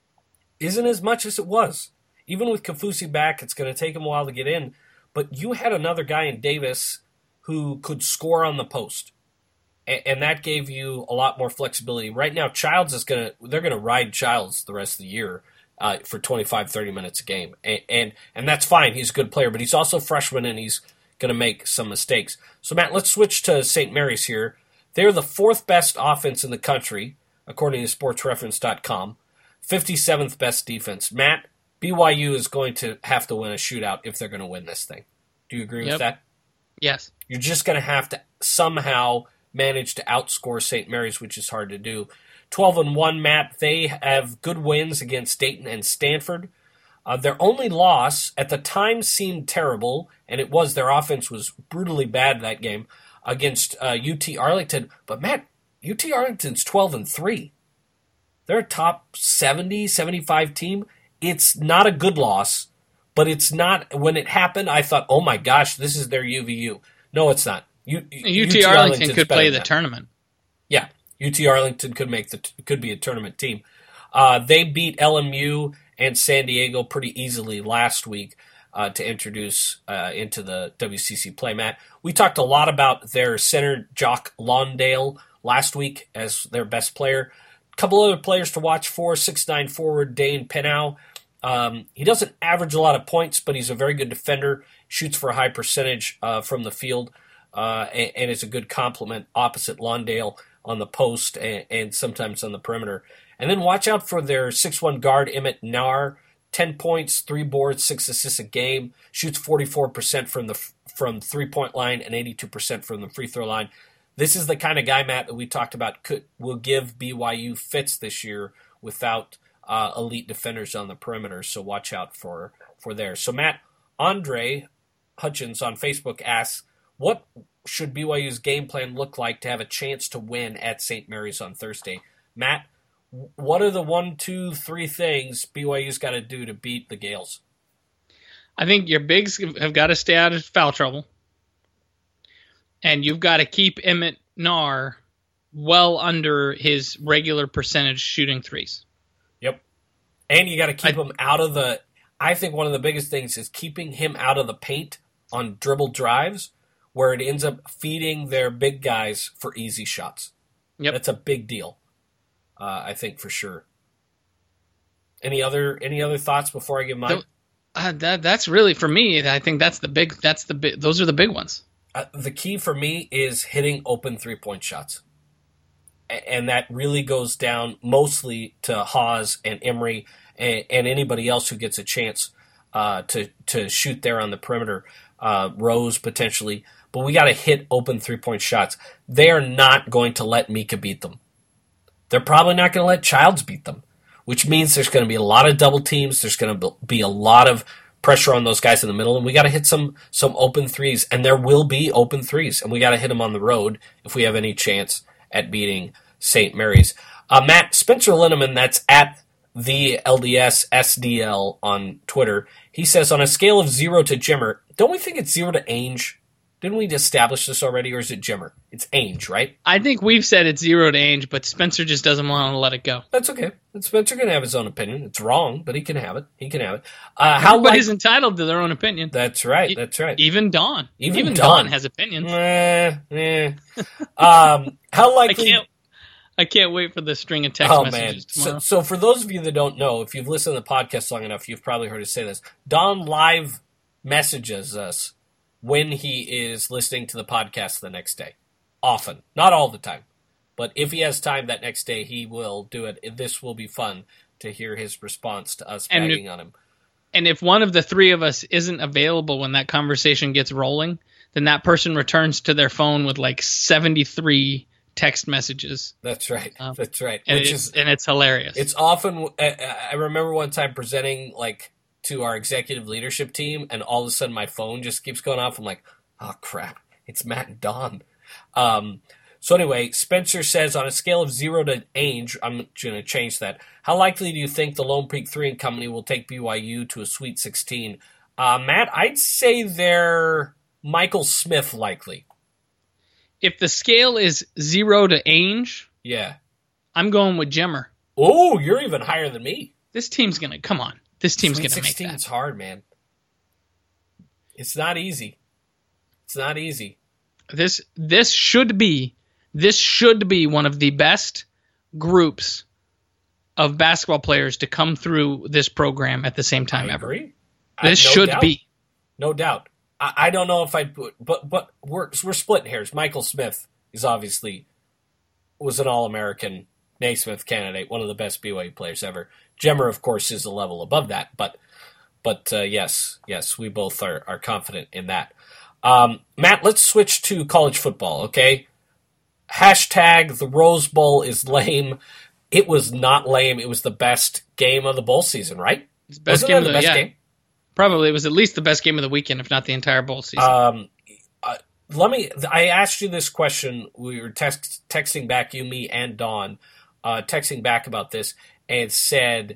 Speaker 2: isn't as much as it was. Even with Kafusi back, it's going to take him a while to get in. But you had another guy in Davis who could score on the post. And, and that gave you a lot more flexibility. Right now, Childs is going to – they're going to ride Childs the rest of the year. Uh, for twenty-five, thirty minutes a game. And, and and that's fine. He's a good player, but he's also a freshman and he's going to make some mistakes. So, Matt, let's switch to Saint Mary's here. They're the fourth best offense in the country, according to sports reference dot com. fifty-seventh best defense. Matt, B Y U is going to have to win a shootout if they're going to win this thing. Do you agree
Speaker 3: yep.
Speaker 2: with that?
Speaker 3: Yes.
Speaker 2: You're just going to have to somehow manage to outscore Saint Mary's, which is hard to do. twelve and one, Matt. They have good wins against Dayton and Stanford. Uh, their only loss at the time seemed terrible, and it was. Their offense was brutally bad that game against uh, U T Arlington. But, Matt, U T Arlington's twelve and three. They're a top seventy, seventy-five team. It's not a good loss, but it's not. When it happened, I thought, oh, my gosh, this is their U V U. No, it's not. U-
Speaker 3: U T Arlington could play the tournament.
Speaker 2: Yeah. U T Arlington could make the could be a tournament team. Uh, they beat L M U and San Diego pretty easily last week uh, to introduce uh, into the W C C play. Matt, we talked a lot about their center Jock Lawndale last week as their best player. A couple other players to watch for: six nine forward Dane Pinau. Um, he doesn't average a lot of points, but he's a very good defender. Shoots for a high percentage uh, from the field, uh, and, and is a good complement opposite Lawndale on the post and, and sometimes on the perimeter. And then watch out for their six one guard, Emmett Nair. ten points, three boards, six assists a game. Shoots forty-four percent from the from three-point line and eighty-two percent from the free throw line. This is the kind of guy, Matt, that we talked about could will give B Y U fits this year without uh, elite defenders on the perimeter. So watch out for, for there. So, Matt, Andre Hutchins on Facebook asks, what should B Y U's game plan look like to have a chance to win at Saint Mary's on Thursday? Matt, what are the one, two, three things B Y U's got to do to beat the Gales?
Speaker 3: I think your bigs have got to stay out of foul trouble. And you've got to keep Emmett Nair well under his regular percentage shooting threes.
Speaker 2: Yep. And you got to keep
Speaker 3: I,
Speaker 2: him out of the – I think one of the biggest things is keeping him out of the paint on dribble drives where it ends up feeding their big guys for easy shots.
Speaker 3: Yep.
Speaker 2: That's a big deal, uh, I think, for sure. Any other any other thoughts before I give mine?
Speaker 3: The, uh, that that's really, for me, I think that's the big – that's the big, those are the big ones.
Speaker 2: Uh, the key for me is hitting open three-point shots. A- and that really goes down mostly to Haas and Emery and, and anybody else who gets a chance uh, to, to shoot there on the perimeter, uh, Rose potentially. But we got to hit open three-point shots. They are not going to let Mika beat them. They're probably not going to let Childs beat them, which means there's going to be a lot of double teams. There's going to be a lot of pressure on those guys in the middle, and we got to hit some some open threes, and there will be open threes, and we got to hit them on the road if we have any chance at beating Saint Mary's. Uh, Matt, Spencer Linneman, that's at the L D S S D L on Twitter, he says, on a scale of zero to Jimmer, don't we think it's zero to Ainge? Didn't we establish this already, or is it Jimmer? It's Ainge, right?
Speaker 3: I think we've said it's zero to Ainge, but Spencer just doesn't want to let it go.
Speaker 2: That's okay. Spencer can have his own opinion. It's wrong, but he can have it. He can have it. Uh, how
Speaker 3: Everybody's
Speaker 2: like-
Speaker 3: entitled to their own opinion.
Speaker 2: That's right. That's right.
Speaker 3: Even Don.
Speaker 2: Even,
Speaker 3: Even
Speaker 2: Don.
Speaker 3: Don has opinions.
Speaker 2: Eh, eh. um, how
Speaker 3: I
Speaker 2: likely?
Speaker 3: can't. I can't wait for the string of text
Speaker 2: Oh man!
Speaker 3: messages tomorrow.
Speaker 2: So, so for those of you that don't know, if you've listened to the podcast long enough, you've probably heard us say this. Don live messages us when he is listening to the podcast the next day. Often, not all the time, but if he has time that next day, he will do it. This will be fun to hear his response to us
Speaker 3: And
Speaker 2: bagging
Speaker 3: if-
Speaker 2: on him.
Speaker 3: And if one of the three of us isn't available when that conversation gets rolling, then that person returns to their phone with like seventy-three text messages.
Speaker 2: That's right.
Speaker 3: Um,
Speaker 2: That's right.
Speaker 3: And,
Speaker 2: Which
Speaker 3: it's,
Speaker 2: is
Speaker 3: and it's hilarious.
Speaker 2: It's often. I I remember one time presenting like to our executive leadership team, and all of a sudden my phone just keeps going off. I'm like, oh crap! It's Matt and Don. Um, so anyway, Spencer says on a scale of zero to Ainge, I'm going to change that. How likely do you think the Lone Peak Three and Company will take B Y U to a Sweet sixteen? Uh, Matt, I'd say they're Michael Smith likely.
Speaker 3: If the scale is zero to Ainge,
Speaker 2: Yeah.
Speaker 3: I'm going with Jimmer.
Speaker 2: Oh, you're even higher than me.
Speaker 3: This team's gonna come on. This team's
Speaker 2: Sweet
Speaker 3: gonna make
Speaker 2: sixteen
Speaker 3: that.
Speaker 2: is hard, man. It's not easy. It's not easy.
Speaker 3: This this should be this should be one of the best groups of basketball players to come through this program at the same time
Speaker 2: I
Speaker 3: ever.
Speaker 2: agree. I-
Speaker 3: This
Speaker 2: no
Speaker 3: should
Speaker 2: doubt.
Speaker 3: be.
Speaker 2: No doubt. I, I don't know if I'd put, but but we're we're splitting hairs. Michael Smith is obviously was an All-American Naismith candidate, one of the best B Y U players ever. Jemmer, of course, is a level above that, but but uh, yes, yes, we both are are confident in that. Um, Matt, let's switch to college football, okay? Hashtag the Rose Bowl is lame. It was not lame. It was the best game of the bowl season, right?
Speaker 3: It's the best
Speaker 2: Wasn't
Speaker 3: game
Speaker 2: that
Speaker 3: of
Speaker 2: the
Speaker 3: the
Speaker 2: best
Speaker 3: yeah.
Speaker 2: game?
Speaker 3: Probably it was at least the best game of the weekend, if not the entire bowl season.
Speaker 2: Um, uh, let me. I asked you this question. We were text, texting back, you, me, and Dawn, uh, texting back about this, and said,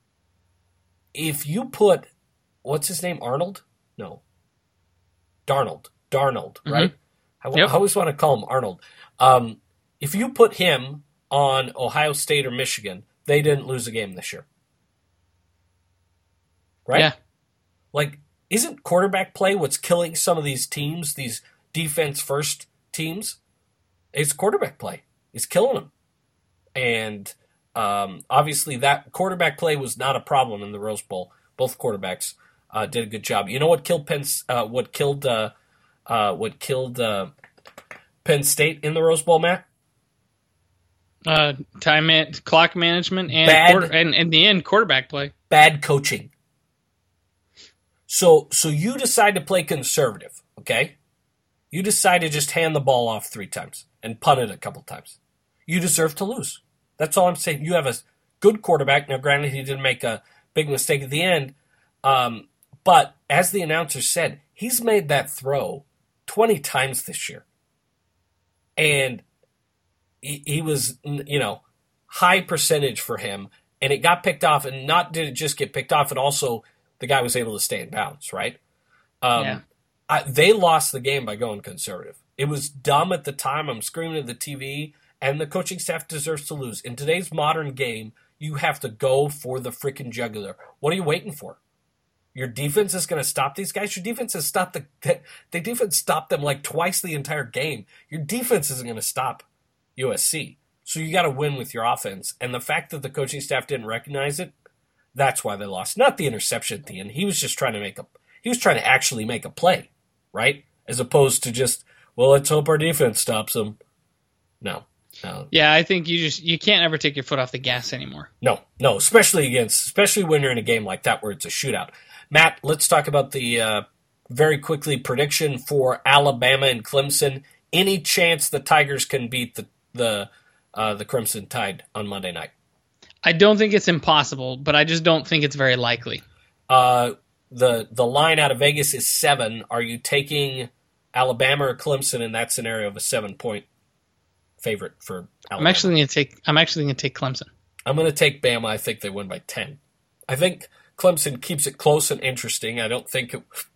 Speaker 2: if you put, what's his name, Arnold? No, Darnold. Darnold, right? I,
Speaker 3: Yep.
Speaker 2: I always want to call him Arnold. Um, if you put him on Ohio State or Michigan, they didn't lose a game this year, right?
Speaker 3: Yeah.
Speaker 2: Like, isn't quarterback play what's killing some of these teams, these defense-first teams? It's quarterback play. It's killing them. And um, obviously that quarterback play was not a problem in the Rose Bowl. Both quarterbacks uh, did a good job. You know what killed Penn, uh, what killed, uh, uh, what killed uh, Penn State in the Rose Bowl, Matt?
Speaker 3: Uh, time man- clock management and,
Speaker 2: Bad-
Speaker 3: quarter- and in the end, quarterback play.
Speaker 2: Bad coaching. So so you decide to play conservative, okay? You decide to just hand the ball off three times and punt it a couple times. You deserve to lose. That's all I'm saying. You have a good quarterback. Now, granted, he didn't make a big mistake at the end, um, but as the announcer said, he's made that throw twenty times this year. And he, he was, you know, high percentage for him, and it got picked off, and not did it just get picked off, it also the guy was able to stay in bounds, right? Um,
Speaker 3: Yeah.
Speaker 2: I, they lost the game by going conservative. It was dumb at the time. I'm screaming at the T V, and the coaching staff deserves to lose. In today's modern game, you have to go for the freaking jugular. What are you waiting for? Your defense is going to stop these guys? Your defense has stopped the, the defense stopped them like twice the entire game. Your defense isn't going to stop U S C. So you got to win with your offense. And the fact that the coaching staff didn't recognize it, that's why they lost. Not the interception at the end. He was just trying to make a he was trying to actually make a play, right? As opposed to just, well, let's hope our defense stops them. No. No.
Speaker 3: Yeah, I think you just you can't ever take your foot off the gas anymore.
Speaker 2: No, no, especially against especially when you're in a game like that where it's a shootout. Matt, let's talk about the uh, very quickly prediction for Alabama and Clemson. Any chance the Tigers can beat the the uh, the Crimson Tide on Monday night?
Speaker 3: I don't think it's impossible, but I just don't think it's very likely.
Speaker 2: Uh, the the line out of Vegas is seven. Are you taking Alabama or Clemson in that scenario of a seven point favorite for Alabama?
Speaker 3: I'm actually going to take. I'm actually going to take Clemson.
Speaker 2: I'm going to take Bama. I think they win by ten. I think Clemson keeps it close and interesting. I don't think it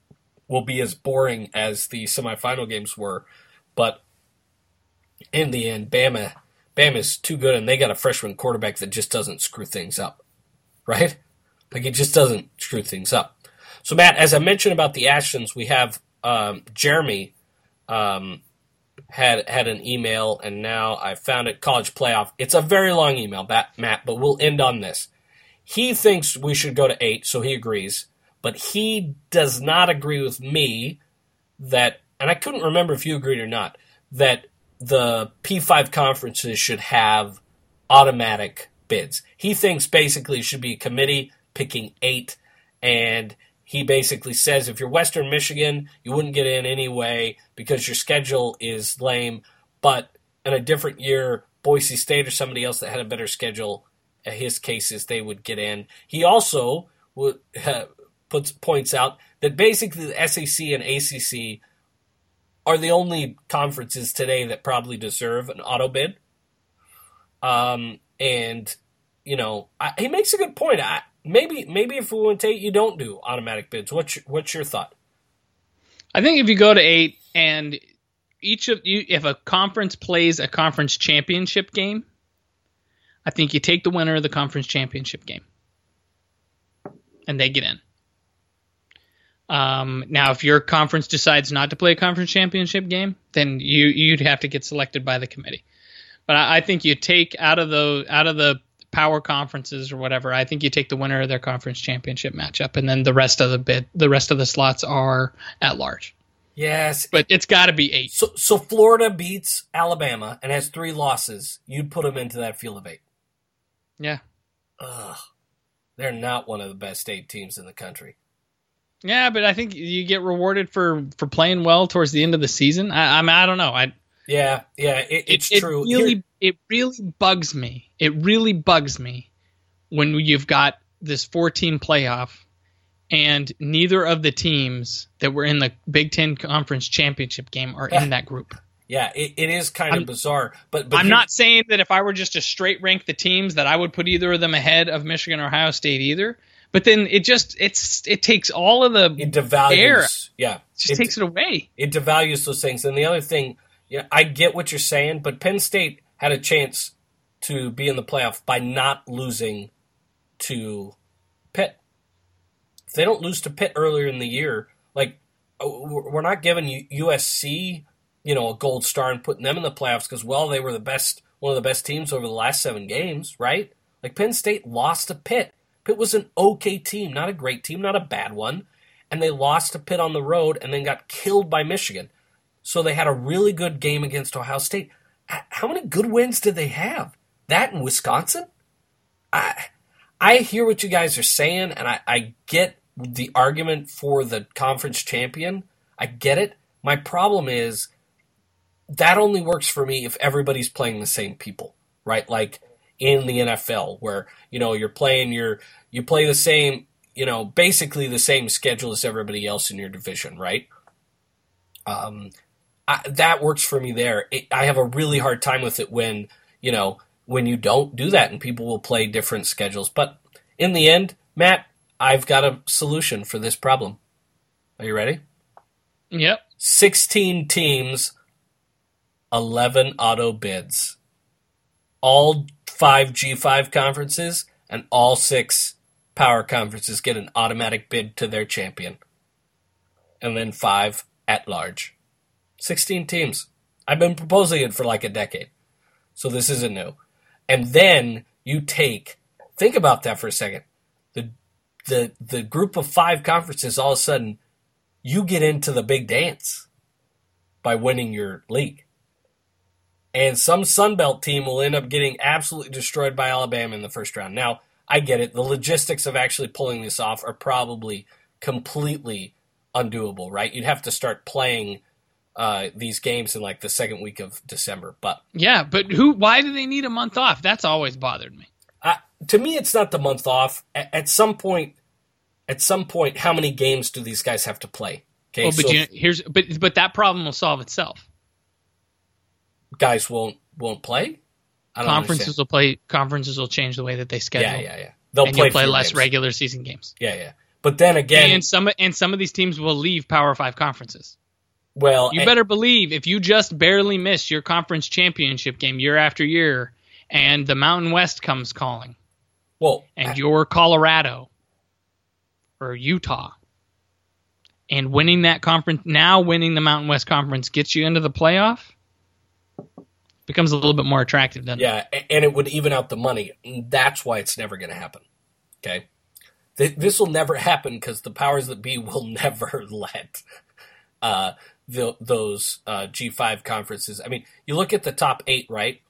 Speaker 2: will be as boring as the semifinal games were. But in the end, Bama, Bama's too good, and they got a freshman quarterback that just doesn't screw things up, right? Like, it just doesn't screw things up. So, Matt, as I mentioned about the Ashtons, we have um, Jeremy um, had had an email, and now I found it, College Playoff. It's a very long email, Matt, but we'll end on this. He thinks we should go to eight, so he agrees, but he does not agree with me that, and I couldn't remember if you agreed or not, that the P five conferences should have automatic bids. He thinks basically it should be a committee picking eight, and he basically says if you're Western Michigan, you wouldn't get in anyway because your schedule is lame, but in a different year, Boise State or somebody else that had a better schedule, in his cases, they would get in. He also would, uh, puts points out that basically the S E C and A C C are the only conferences today that probably deserve an auto bid. Um, and, you know, I, he makes a good point. I, maybe maybe if we went to eight, you don't do automatic bids. What's your, what's your thought?
Speaker 3: I think if you go to eight and each of you, if a conference plays a conference championship game, I think you take the winner of the conference championship game and they get in. Um, now, if your conference decides not to play a conference championship game, then you, you'd have to get selected by the committee. But I, I think you take out of the out of the power conferences or whatever, I think you take the winner of their conference championship matchup, and then the rest of the bid, the rest of the slots are at large.
Speaker 2: Yes,
Speaker 3: but it's got to be eight.
Speaker 2: So, so Florida beats Alabama and has three losses. You'd put them into that field of eight.
Speaker 3: Yeah.
Speaker 2: Ugh, they're not one of the best eight teams in the country.
Speaker 3: Yeah, but I think you get rewarded for, for playing well towards the end of the season. I I, mean, I don't know. I
Speaker 2: yeah yeah it, it's
Speaker 3: it,
Speaker 2: true.
Speaker 3: It really
Speaker 2: Here,
Speaker 3: it really bugs me. It really bugs me when you've got this four-team playoff and neither of the teams that were in the Big Ten Conference Championship game are in that group.
Speaker 2: Yeah, it, it is kind of
Speaker 3: I'm,
Speaker 2: bizarre. But, but
Speaker 3: I'm
Speaker 2: here,
Speaker 3: not saying that if I were just to straight rank the teams that I would put either of them ahead of Michigan or Ohio State either. But then it just it's it takes all of the
Speaker 2: it devalues,
Speaker 3: air.
Speaker 2: Yeah,
Speaker 3: It just
Speaker 2: it,
Speaker 3: takes it away.
Speaker 2: It devalues those things. And the other thing, yeah, I get what you're saying, but Penn State had a chance to be in the playoff by not losing to Pitt. If they don't lose to Pitt earlier in the year, like we're not giving U S C, you know, a gold star and putting them in the playoffs because, well, they were the best, one of the best teams over the last seven games, right? Like Penn State lost to Pitt. Pitt was an okay team, not a great team, not a bad one, and they lost to Pitt on the road and then got killed by Michigan. So they had a really good game against Ohio State. How many good wins did they have? That in Wisconsin? I I hear what you guys are saying, and I, I get the argument for the conference champion. I get it. My problem is that only works for me if everybody's playing the same people, right? Like in the N F L where, you know, you're playing your, you play the same, you know, basically the same schedule as everybody else in your division, right? Um, I, that works for me there. It, I have a really hard time with it when, you know, when you don't do that and people will play different schedules. But in the end, Matt, I've got a solution for this problem. Are you ready?
Speaker 3: Yep.
Speaker 2: sixteen teams, eleven auto bids. All five G five conferences and all six power conferences get an automatic bid to their champion. And then five at large. sixteen teams. I've been proposing it for like a decade. So this isn't new. And then you take, think about that for a second. The the the group of five conferences, all of a sudden, you get into the big dance by winning your league. And some Sunbelt team will end up getting absolutely destroyed by Alabama in the first round. Now, I get it. The logistics of actually pulling this off are probably completely undoable, right? You'd have to start playing uh, these games in like the second week of December. But
Speaker 3: yeah, but who? Why do they need a month off? That's always bothered me.
Speaker 2: Uh, to me, it's not the month off. At, at some point, at some point, how many games do these guys have to play? Okay,
Speaker 3: well, but
Speaker 2: so
Speaker 3: you, here's but but that problem will solve itself.
Speaker 2: Guys won't won't play. I don't
Speaker 3: conferences
Speaker 2: understand.
Speaker 3: will play. Conferences will change the way that they schedule.
Speaker 2: Yeah, yeah, yeah. They'll
Speaker 3: and
Speaker 2: play,
Speaker 3: you'll play less
Speaker 2: games.
Speaker 3: regular season games.
Speaker 2: Yeah, yeah. But then again,
Speaker 3: and some and some of these teams will leave Power Five conferences.
Speaker 2: Well,
Speaker 3: you better believe if you just barely miss your conference championship game year after year, and the Mountain West comes calling,
Speaker 2: well,
Speaker 3: and you're Colorado or Utah, and winning that conference, now winning the Mountain West Conference gets you into the playoff, becomes a little bit more attractive, doesn't
Speaker 2: yeah,
Speaker 3: it?
Speaker 2: and it would even out the money. That's why it's never going to happen. Okay, this will never happen because the powers that be will never let uh, the, those uh, G five conferences. I mean, you look at the top eight, right?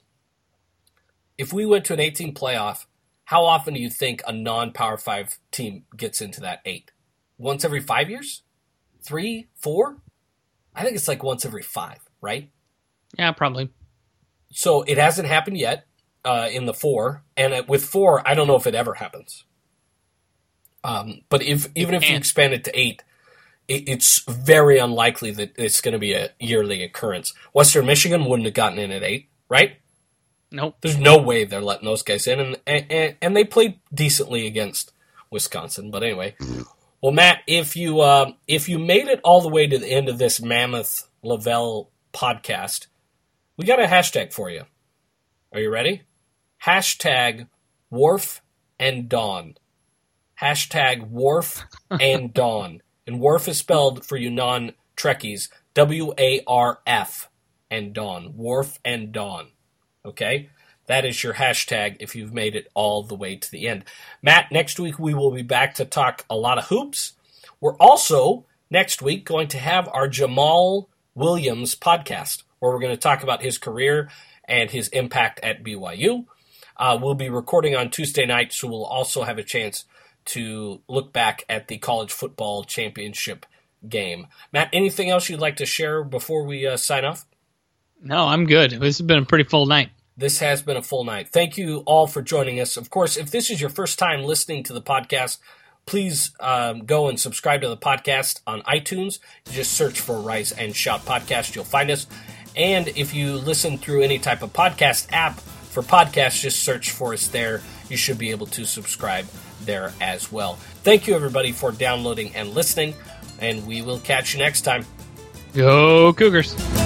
Speaker 2: If we went to an eighteen playoff, how often do you think a non-Power five team gets into that eight? Once every five years? Three? Four? I think it's like once every five, right?
Speaker 3: Yeah, probably.
Speaker 2: So it hasn't happened yet uh, in the four, and with four, I don't know if it ever happens. Um, but if even if you expand it to eight, it, it's very unlikely that it's going to be a yearly occurrence. Western Michigan wouldn't have gotten in at eight, right?
Speaker 3: Nope.
Speaker 2: There's no way they're letting those guys in, and and, and they played decently against Wisconsin. But anyway, well, Matt, if you uh, if you made it all the way to the end of this Mammoth Lavelle podcast, we got a hashtag for you. Are you ready? Hashtag Wharf and Dawn. Hashtag Wharf and Dawn. And Wharf is spelled, for you non-Trekkies, W A R F and Dawn. Wharf and Dawn. Okay? That is your hashtag if you've made it all the way to the end. Matt, next week we will be back to talk a lot of hoops. We're also, next week, going to have our Jamal Williams podcast, where we're going to talk about his career and his impact at B Y U. Uh, we'll be recording on Tuesday night, so we'll also have a chance to look back at the college football championship game. Matt, anything else you'd like to share before we uh, sign off?
Speaker 3: No, I'm good. This has been a pretty full night.
Speaker 2: This has been a full night. Thank you all for joining us. Of course, if this is your first time listening to the podcast, please um, go and subscribe to the podcast on iTunes. Just search for Rise and Shout Podcast. You'll find us. And if you listen through any type of podcast app for podcasts, just search for us there. You should be able to subscribe there as well. Thank you, everybody, for downloading and listening, and we will catch you next time.
Speaker 3: Go Cougars.